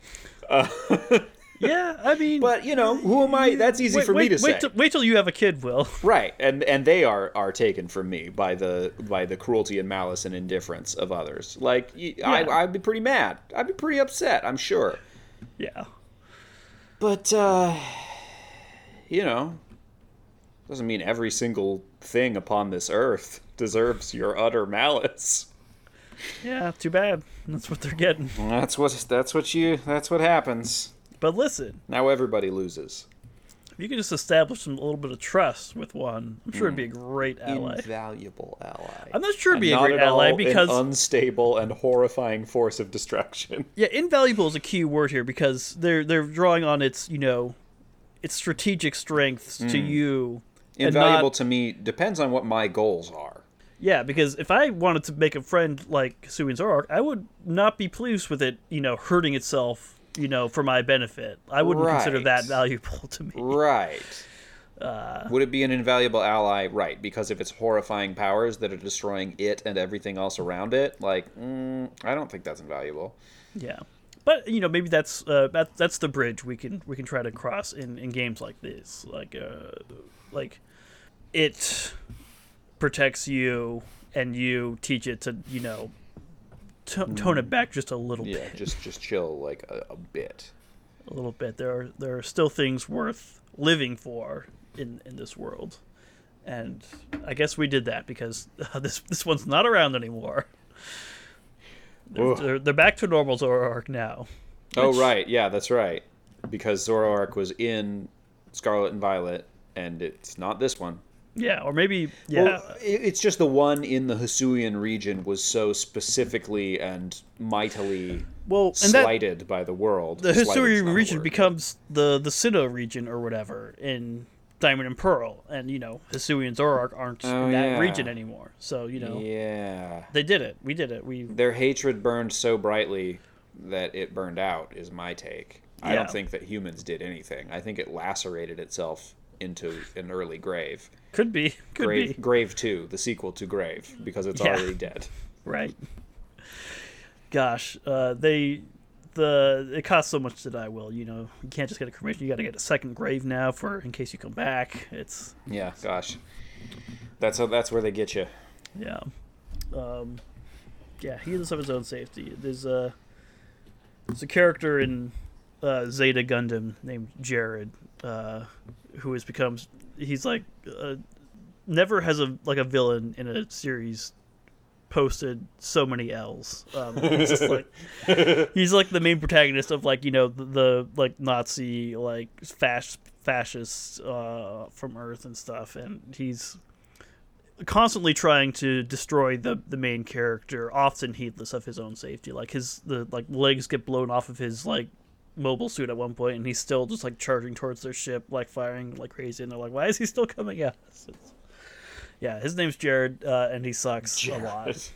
yeah. I mean, But you know, who am I? That's easy wait, for me wait, to say. wait, till, wait till you have a kid, Will. Right, and and they are are taken from me by the by the cruelty and malice and indifference of others. Like y I, Yeah. I'd be pretty mad. I'd be pretty upset. I'm sure. Yeah. But, uh, you know, doesn't mean every single thing upon this earth deserves your utter malice. Yeah, too bad. That's what they're getting. That's what that's what you that's what happens. But listen, now everybody loses. If you could just establish some, a little bit of trust with one, I'm sure mm. it'd be a great ally. Invaluable ally. I'm not sure it'd be and a great ally because an unstable and horrifying force of destruction. Yeah, invaluable is a key word here because they're they're drawing on its you know, its strategic strengths mm. to you. Invaluable not, to me depends on what my goals are. Yeah, because if I wanted to make a friend like Hisuian Zoroark, I would not be pleased with it, you know, hurting itself, you know, for my benefit. I wouldn't right. consider that valuable to me. Right. Uh, would it be an invaluable ally? Right, because of its horrifying powers that are destroying it and everything else around it? Like, mm, I don't think that's invaluable. Yeah. But, you know, maybe that's uh, that, that's the bridge we can we can try to cross in, in games like this. Like, uh, like, it protects you, and you teach it to, you know, t- tone it back just a little yeah, bit. Yeah, just just chill like a, a bit. A little bit. There are there are still things worth living for in, in this world, and I guess we did that because uh, this this one's not around anymore. They're, they're, they're back to normal Zoroark now. Which... Oh right, yeah, that's right. Because Zoroark was in Scarlet and Violet, and it's not this one. Yeah, or maybe, yeah. Well, it's just the one in the Hisuian region was so specifically and mightily well, and slighted that, by the world. The Hisuian region becomes the, the Sinnoh region or whatever in Diamond and Pearl. And, you know, Hisuian Zoroark aren't oh, in that yeah. region anymore. So, you know. Yeah. They did it. We did it. We Their hatred burned so brightly that it burned out, is my take. I yeah. don't think that humans did anything. I think it lacerated itself into an early grave. Could be. Could Grave, be. Grave two, the sequel to Grave, because it's yeah. already dead. Right. Gosh, uh, they the it costs so much to die. Will you know? You can't just get a cremation. You got to get a second grave now for in case you come back. It's yeah. Gosh, that's how, that's where they get you. Yeah. Um, yeah. He does have his own safety. There's a there's a character in uh, Zeta Gundam named Jared, uh, who has become he's like uh, never has a like a villain in a series posted so many L's. Um, he's just like he's like the main protagonist of like you know the, the like Nazi like fasc- fascists uh, from Earth and stuff, and he's constantly trying to destroy the the main character, often heedless of his own safety. Like his the like legs get blown off of his like mobile suit at one point, and he's still just like charging towards their ship, like firing like crazy. And they're like, "Why is he still coming at us?" It's, yeah, his name's Jared, uh, and he sucks Jared. a lot.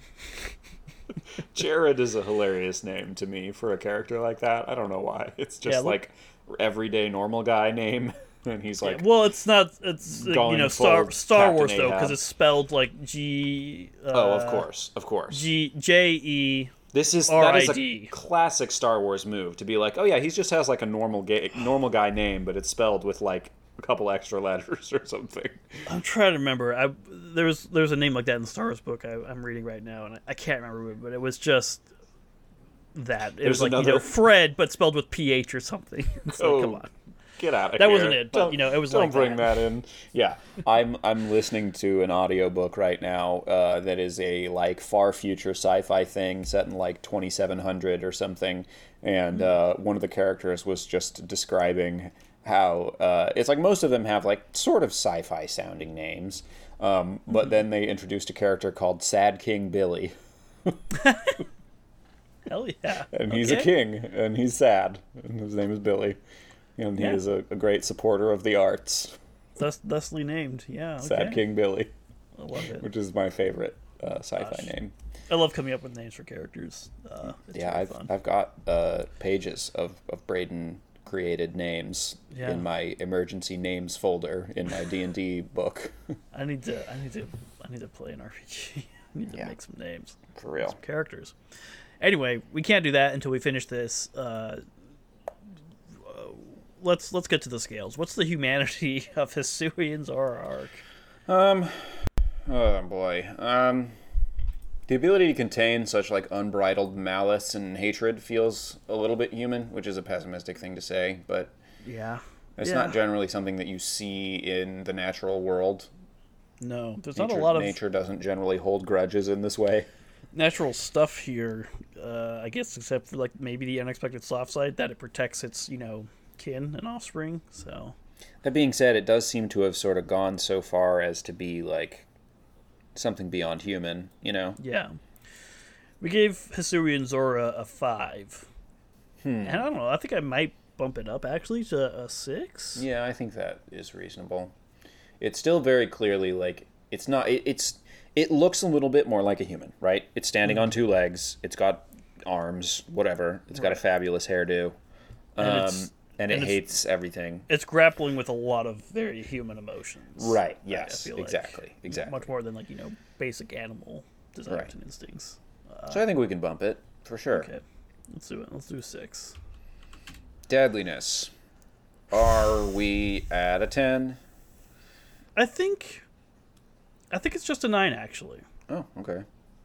Jared is a hilarious name to me for a character like that. I don't know why. It's just yeah, like everyday normal guy name, and he's like. Yeah, well, it's not. It's you know Star Star Wars though, because it's spelled like G. Uh, oh, of course, of course. G J E. This is that is a classic Star Wars move to be like, oh yeah, he just has like a normal gay, normal guy name, but it's spelled with like a couple extra letters or something. I'm trying to remember. I there's there's a name like that in the Star Wars book I, I'm reading right now, and I, I can't remember it, but it was just that. It there's was like another... you know Fred, but spelled with P H or something. It's oh. like, come on. Get out of that here. Wasn't it, but don't, you know, it was don't like bring that. that in. Yeah. I'm I'm listening to an audiobook right now uh, that is a like far future sci-fi thing set in like twenty-seven hundred or something, and uh, one of the characters was just describing how uh, it's like most of them have like sort of sci-fi sounding names, um, but mm-hmm. then they introduced a character called Sad King Billy. Hell yeah. And he's okay. a king, and he's sad, and his name is Billy. And he yeah. is a, a great supporter of the arts. Thus, thusly named, yeah. Okay. Sad King Billy. I love it. Which is my favorite uh, sci-fi Gosh. name. I love coming up with names for characters. Uh, it's yeah, really I've fun. I've got uh, pages of, of Braden created names yeah. in my emergency names folder in my D and D book. I need to I need to I need to play an R P G. I need to yeah. make some names. For real. Some characters. Anyway, we can't do that until we finish this. Uh, let's let's get to the scales. What's the humanity of Hisuian Zoroark? Um, oh boy. Um, the ability to contain such like unbridled malice and hatred feels a little bit human, which is a pessimistic thing to say, but Yeah. It's yeah. not generally something that you see in the natural world. No, there's Nature, not a lot of nature doesn't generally hold grudges in this way. natural stuff here. Uh, I guess except for like maybe the unexpected soft side that it protects its you know kin and offspring. So That being said, it does seem to have sort of gone so far as to be like something beyond human, you know? yeah, we gave Hisuian Zora a five, Hmm. and I don't know. I think I might bump it up actually to a six. Yeah, I think that is reasonable. It's still very clearly like it's not. It, it's it looks a little bit more like a human, right? It's standing Mm-hmm. on two legs. It's got arms, whatever. It's got a Right. fabulous hairdo, um, And and, it's- it and it's- hates everything. It's grappling with a lot of very human emotions. Right. I- I Yes. feel like. Exactly. Exactly. Much more than like you know basic animal desires Right. and instincts. So I think we can bump it for sure. Okay, let's do it. Let's do a six. Deadliness. Are we at a ten? I think. I think it's just a nine actually, Oh, okay.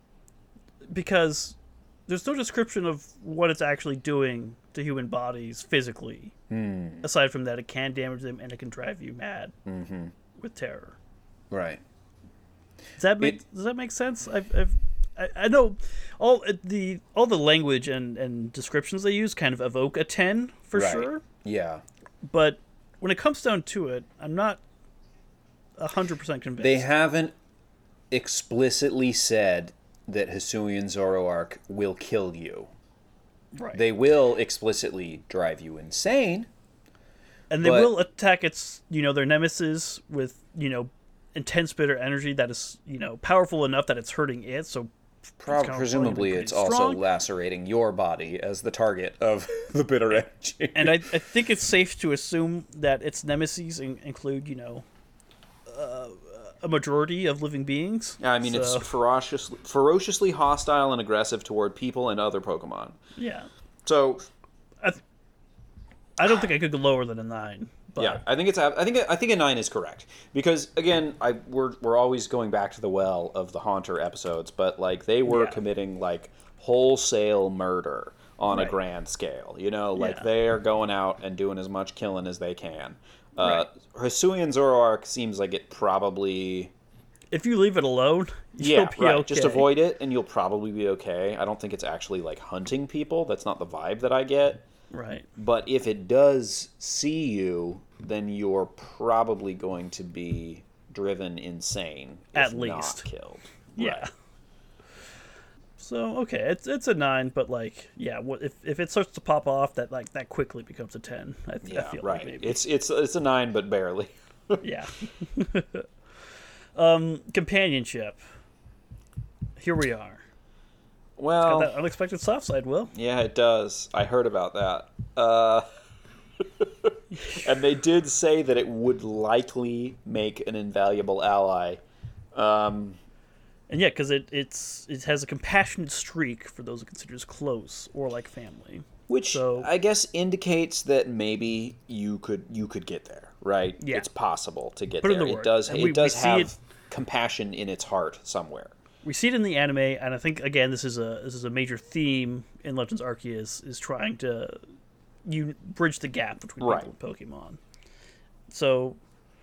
because there's no description of what it's actually doing to human bodies physically. Hmm. Aside from that, it can damage them and it can drive you mad Mm-hmm. with terror. Right. Does that make It- Does that make sense? I've, I've I, I know all the all the language and, and descriptions they use kind of evoke a ten for Right. sure, Yeah. but when it comes down to it, I'm not a hundred percent convinced. They haven't explicitly said that Hisuian Zoroark will kill you. right. They will explicitly drive you insane. and they but- will attack its you know their nemesis with you know intense bitter energy that is you know powerful enough that it's hurting it. So Prob- kind of presumably, pretty it's also strong. lacerating your body as the target of the bitter energy. And I, I think it's safe to assume that its nemesis in, include, you know, uh, a majority of living beings. Yeah, I mean, So, it's ferociously, ferociously hostile and aggressive toward people and other Pokemon. yeah. So, I, th- I don't think I could go lower than a nine. But yeah, I think it's. I think. I think a nine is correct because again, I we're we're always going back to the well of the Haunter episodes, but like they were Yeah. committing like wholesale murder on a Right. grand scale. You know, like Yeah. they're going out and doing as much killing as they can. Uh, Hisuian Zoroark seems like it probably. if you leave it alone, you'll Yeah, be right. okay. Just avoid it, and you'll probably be okay. I don't think it's actually like hunting people. That's not the vibe that I get. Right. But if it does see you, then you're probably going to be driven insane. If At not least. killed. Yeah. Right. So okay, it's it's a nine, but like yeah, what if if it starts to pop off, that like that quickly becomes a ten. I, th- I Yeah, feel right. like maybe. It's it's it's a nine, but barely. Yeah. um, companionship. Here we are. Got Well, that unexpected soft side, Will. yeah, it does. I heard about that. Uh, and they did say that it would likely make an invaluable ally. Um, And yeah, because it it's it has a compassionate streak for those it considers close or like family. Which So- I guess indicates that maybe you could you could get there, right? Yeah. It's possible to get Put in there. the It work. does And it we- we does see have it- compassion in its heart somewhere. We see it in the anime, and I think again this is a this is a major theme in Legends Arceus is trying to you bridge the gap between Right. people and Pokemon. So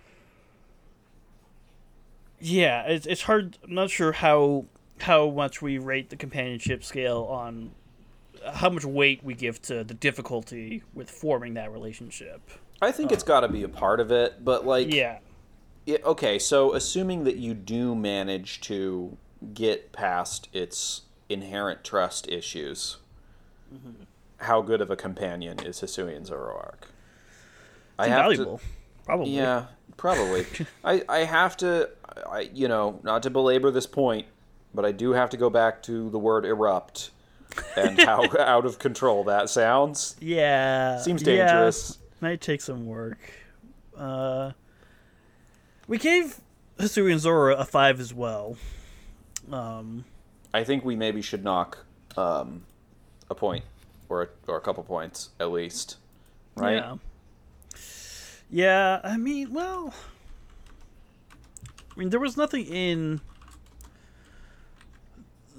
yeah, it's it's hard. I'm not sure how how much we rate the companionship scale on how much weight we give to the difficulty with forming that relationship. I think it's got to be a part of it, but like Yeah. it- okay, so assuming that you do manage to get past its inherent trust issues, Mm-hmm. how good of a companion is Hisuian Zoroark? I have Valuable. Probably. Yeah, probably. I, I have to, I you know, not to belabor this point, but I do have to go back to the word erupt and how out of control that sounds. Yeah. Seems yeah, dangerous. might take some work. Uh, we gave Hisuian Zora a five as well. Um, I think we maybe should knock um, a point or a, or a couple points at least, right? Yeah. Yeah, I mean, well, I mean, there was nothing in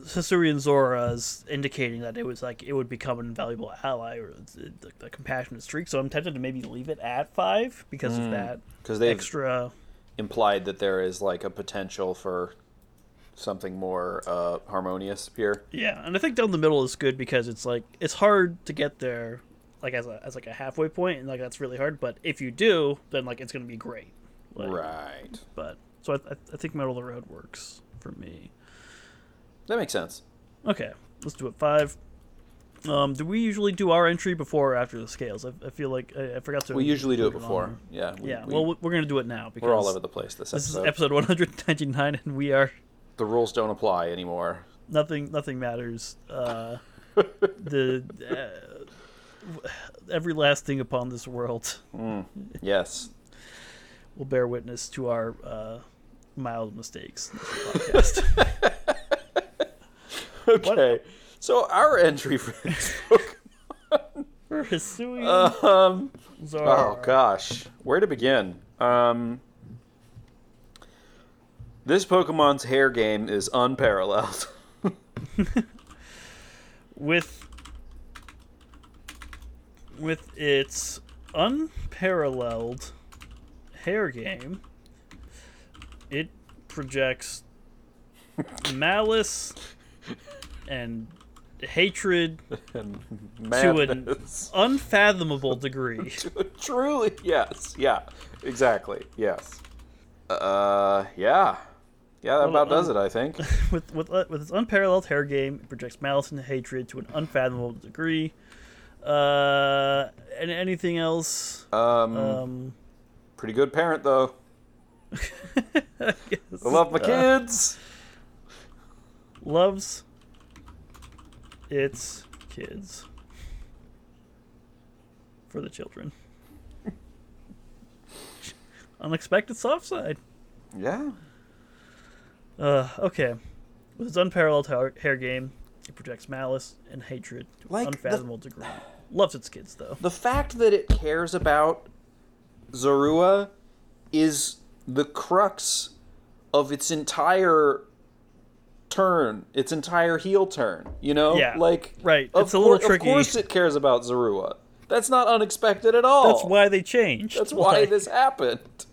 Hisuian Zora's indicating that it was like it would become an invaluable ally or the, the, the compassionate streak. So I'm tempted to maybe leave it at five because mm, of that because they extra implied that there is like a potential for something more uh, harmonious here. Yeah, and I think down the middle is good because it's like it's hard to get there, like as a as like a halfway point, and like that's really hard. But if you do, then like it's gonna be great. Like, right. But so I, I think middle of the road works for me. That makes sense. Okay, let's do it five. Um, do we usually do our entry before or after the scales? I, I feel like I, I forgot to. We usually do it before. On. Yeah. We, yeah. We, well, we're gonna do it now because we're all over the place this episode. This is episode one ninety-nine, and we are. The rules don't apply anymore. Nothing. Nothing matters. Uh, the uh, every last thing upon this world. Mm, yes. Will bear witness to our uh, mild mistakes in this podcast. Okay, what? So our entry for this Pokemon. For Hisuian um, Zora. Oh gosh, where to begin? Um, this Pokemon's hair game is unparalleled. with with its unparalleled hair game, it projects malice and hatred and to an unfathomable degree. Truly, yes, yeah, exactly, yes. Uh, yeah, yeah, that well, about um, does it, I think. with with uh, with its unparalleled hair game, it projects malice and hatred to an unfathomable degree. Uh, and anything else? Um, um pretty good parent though. I love my uh, kids. Loves its kids for the children. Unexpected soft side. Yeah. Uh, okay. With its unparalleled hair game, it projects malice and hatred to like an unfathomable the, degree. Loves its kids, though. The fact that it cares about Zorua is the crux of its entire turn, its entire heel turn, you know? Yeah, like, right. Of it's a little cour- tricky. Of course it cares about Zorua. That's not unexpected at all. That's why they changed. That's why like, this happened.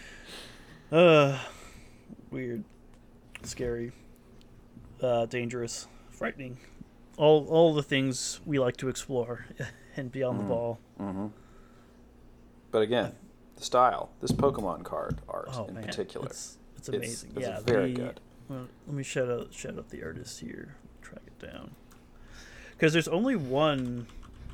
Uh, weird. Scary. Uh, dangerous. Frightening. All all the things we like to explore and beyond mm-hmm. the ball. Mm-hmm. But again, the style, this Pokemon card art oh, in man. particular. It's, it's amazing. It's, yeah, it's very the, good. Well, let me shout out, shout out the artist here. Track it down. Because there's only one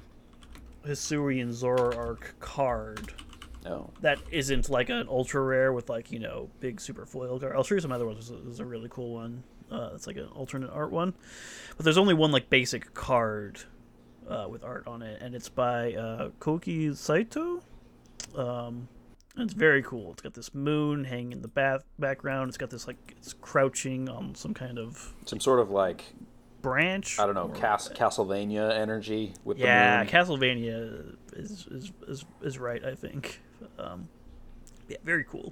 Hisuian Zoroark card oh. that isn't like an ultra rare with like, you know, big super foil card. I'll show you some other ones. There's a, there's a really cool one. Uh, it's like an alternate art one. But there's only one like basic card uh, with art on it, and it's by uh, Koki Saito. Um, and it's very cool. It's got this moon hanging in the bath background. It's got this like it's crouching on some kind of some sort of like branch. I don't know, Cas- Castlevania energy with yeah, the moon. Castlevania is is is is right. I think. Um, yeah, very cool.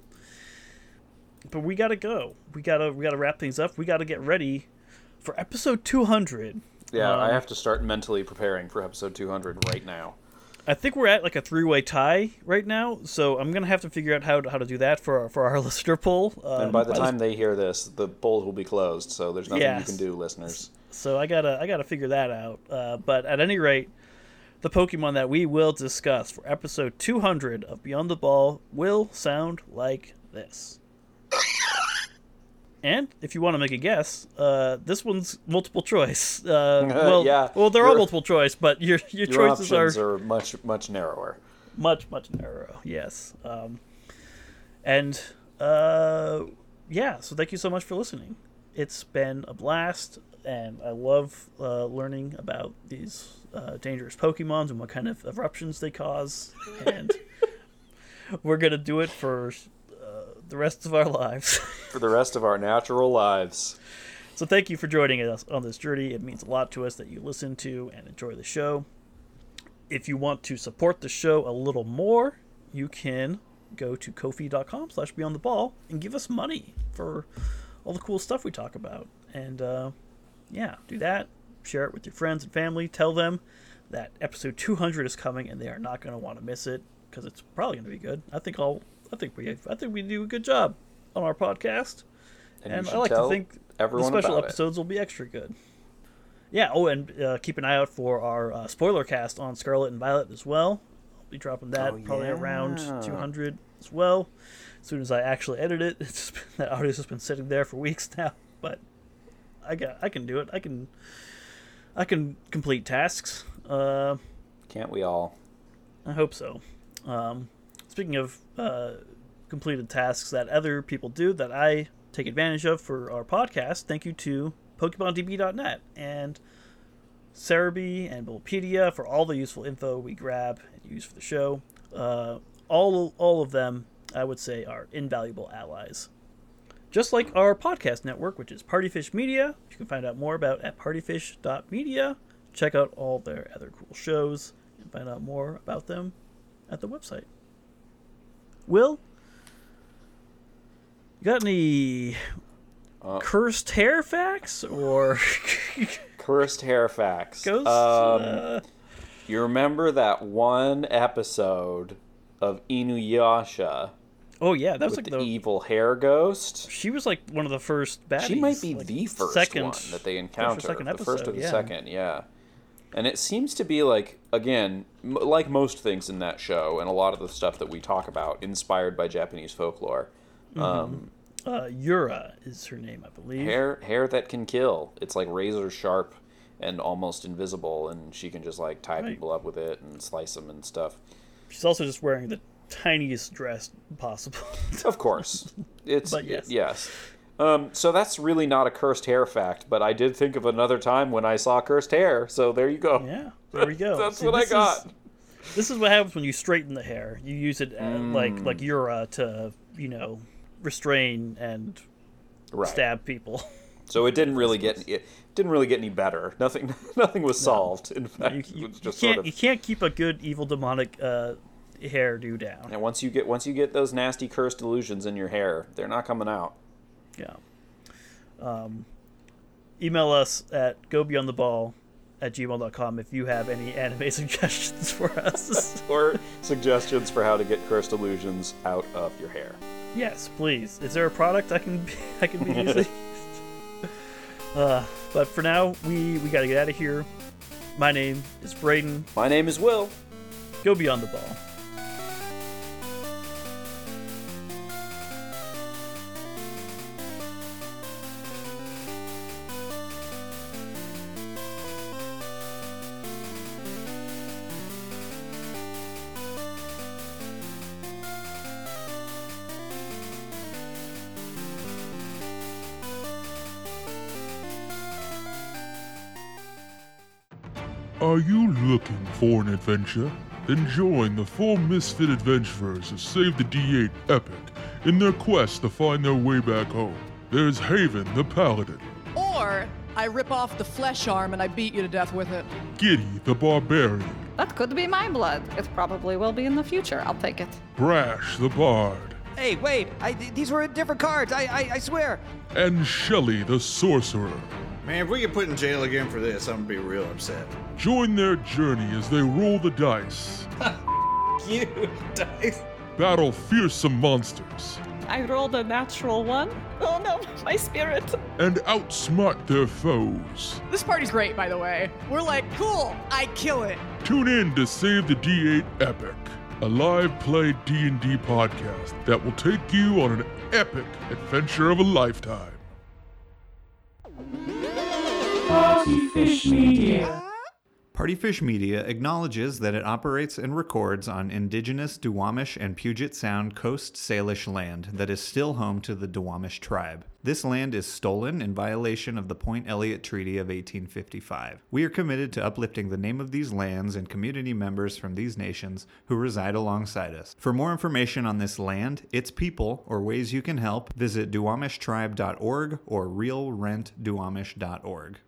But we gotta go. We gotta we gotta wrap things up. We gotta get ready for episode two hundred. Yeah, um, I have to start mentally preparing for episode two hundred right now. I think we're at like a three-way tie right now, so I'm gonna have to figure out how to, how to do that for our, for our listener poll. Um, and by the time they hear this, the polls will be closed, so there's nothing yes. you can do, listeners. So I gotta I gotta figure that out. Uh, but at any rate, the Pokemon that we will discuss for episode two hundred of Beyond the Ball will sound like this. And if you want to make a guess, uh, this one's multiple choice. Uh, well, yeah, well, they're all multiple choice, but your your, your choices options are, are much much narrower. Much much narrower. Yes. Um, and uh, yeah, so thank you so much for listening. It's been a blast, and I love uh, learning about these uh, dangerous Pokemons and what kind of eruptions they cause. And we're gonna do it for the rest of our lives. For the rest of our natural lives. So thank you for joining us on this journey. It means a lot to us that you listen to and enjoy the show. If you want to support the show a little more, you can go to ko-fi.com slash beyond the ball and give us money for all the cool stuff we talk about. And uh, yeah, do that. Share it with your friends and family. Tell them that episode two hundred is coming, and they are not going to want to miss it because it's probably going to be good. I think I'll. I think we. I think we do a good job on our podcast, And, and you I should like tell to think the everyone special about episodes will be extra good. Yeah. Oh, and uh, keep an eye out for our uh, spoiler cast on Scarlet and Violet as well. I'll be dropping that Oh, probably yeah. around two hundred as well. As soon as I actually edit it, it's just been, that audio's just been sitting there for weeks now. But I got. I can do it. I can. I can complete tasks. Uh, it. Can't we all? I hope so. Um, speaking of uh, completed tasks that other people do that I take advantage of for our podcast, thank you to Pokemon D B dot net and Cerebi and Bulbapedia for all the useful info we grab and use for the show. Uh, all, all of them, I would say, are invaluable allies. Just like our podcast network, which is Partyfish Media, you can find out more about at partyfish dot media. Check out all their other cool shows and find out more about them at the website. Will, you got any Uh, cursed hair facts or Cursed hair facts. ghosts? Um, uh, You remember that one episode of Inuyasha oh yeah, that was with like the the. evil hair ghost? She was like one of the first baddies. She might be like, the first second, one that they first or encounter. second the first episode, or the yeah. second, yeah. And it seems to be like, again, m- like most things in that show, and a lot of the stuff that we talk about, inspired by Japanese folklore. Um, Uh, Yura is her name, I believe. hair, hair that can kill. It's like razor sharp and almost invisible, and she can just like tie Right. people up with it and slice them and stuff. She's also just wearing the tiniest dress possible. Of course, it's But yes. yes. Um, so that's really not a cursed hair fact, but I did think of another time when I saw cursed hair. So there you go. Yeah, there we go. That's See, what I this got. Is, this is what happens when you straighten the hair. You use it uh, Mm. like like Yura to, you know, restrain and Right. stab people. So it didn't really get it didn't really get any better. Nothing nothing was solved. In fact, You, it you, was you just can't sort you of. can't keep a good evil demonic uh, hairdo down. And once you get once you get those nasty cursed illusions in your hair, they're not coming out. Yeah. Um, email us at gobeyondtheball at gmail dot com if you have any anime suggestions for us. Or suggestions for how to get cursed illusions out of your hair. Yes, please. Is there a product I can be, I can be using? uh, but for now, we we got to get out of here. My name is Braden. My name is Will. Go beyond the ball. Are you looking for an adventure? Then join the four misfit adventurers of Save the D eight Epic in their quest to find their way back home. There's Haven the Paladin, Or I rip off the flesh arm and I beat you to death with it. Giddy the Barbarian, That could be my blood. It probably will be in the future. I'll take it. Brash the Bard, Hey, wait! I, th- these were different cards. I, I, I swear. and Shelly the Sorcerer. Man, if we get put in jail again for this, I'm gonna be real upset. Join their journey as they roll the dice, You dice. battle fearsome monsters, I rolled a natural one. Oh no, my spirit. and outsmart their foes. This party's great, by the way. We're like, cool, I kill it. Tune in to Save the D eight Epic, a live play D and D podcast that will take you on an epic adventure of a lifetime. Partyfish Media. Partyfish Media acknowledges that it operates and records on indigenous Duwamish and Puget Sound Coast Salish land that is still home to the Duwamish tribe. This land is stolen in violation of the Point Elliott Treaty of eighteen fifty-five. We are committed to uplifting the name of these lands and community members from these nations who reside alongside us. For more information on this land, its people, or ways you can help, visit duwamish tribe dot org or real rent duwamish dot org.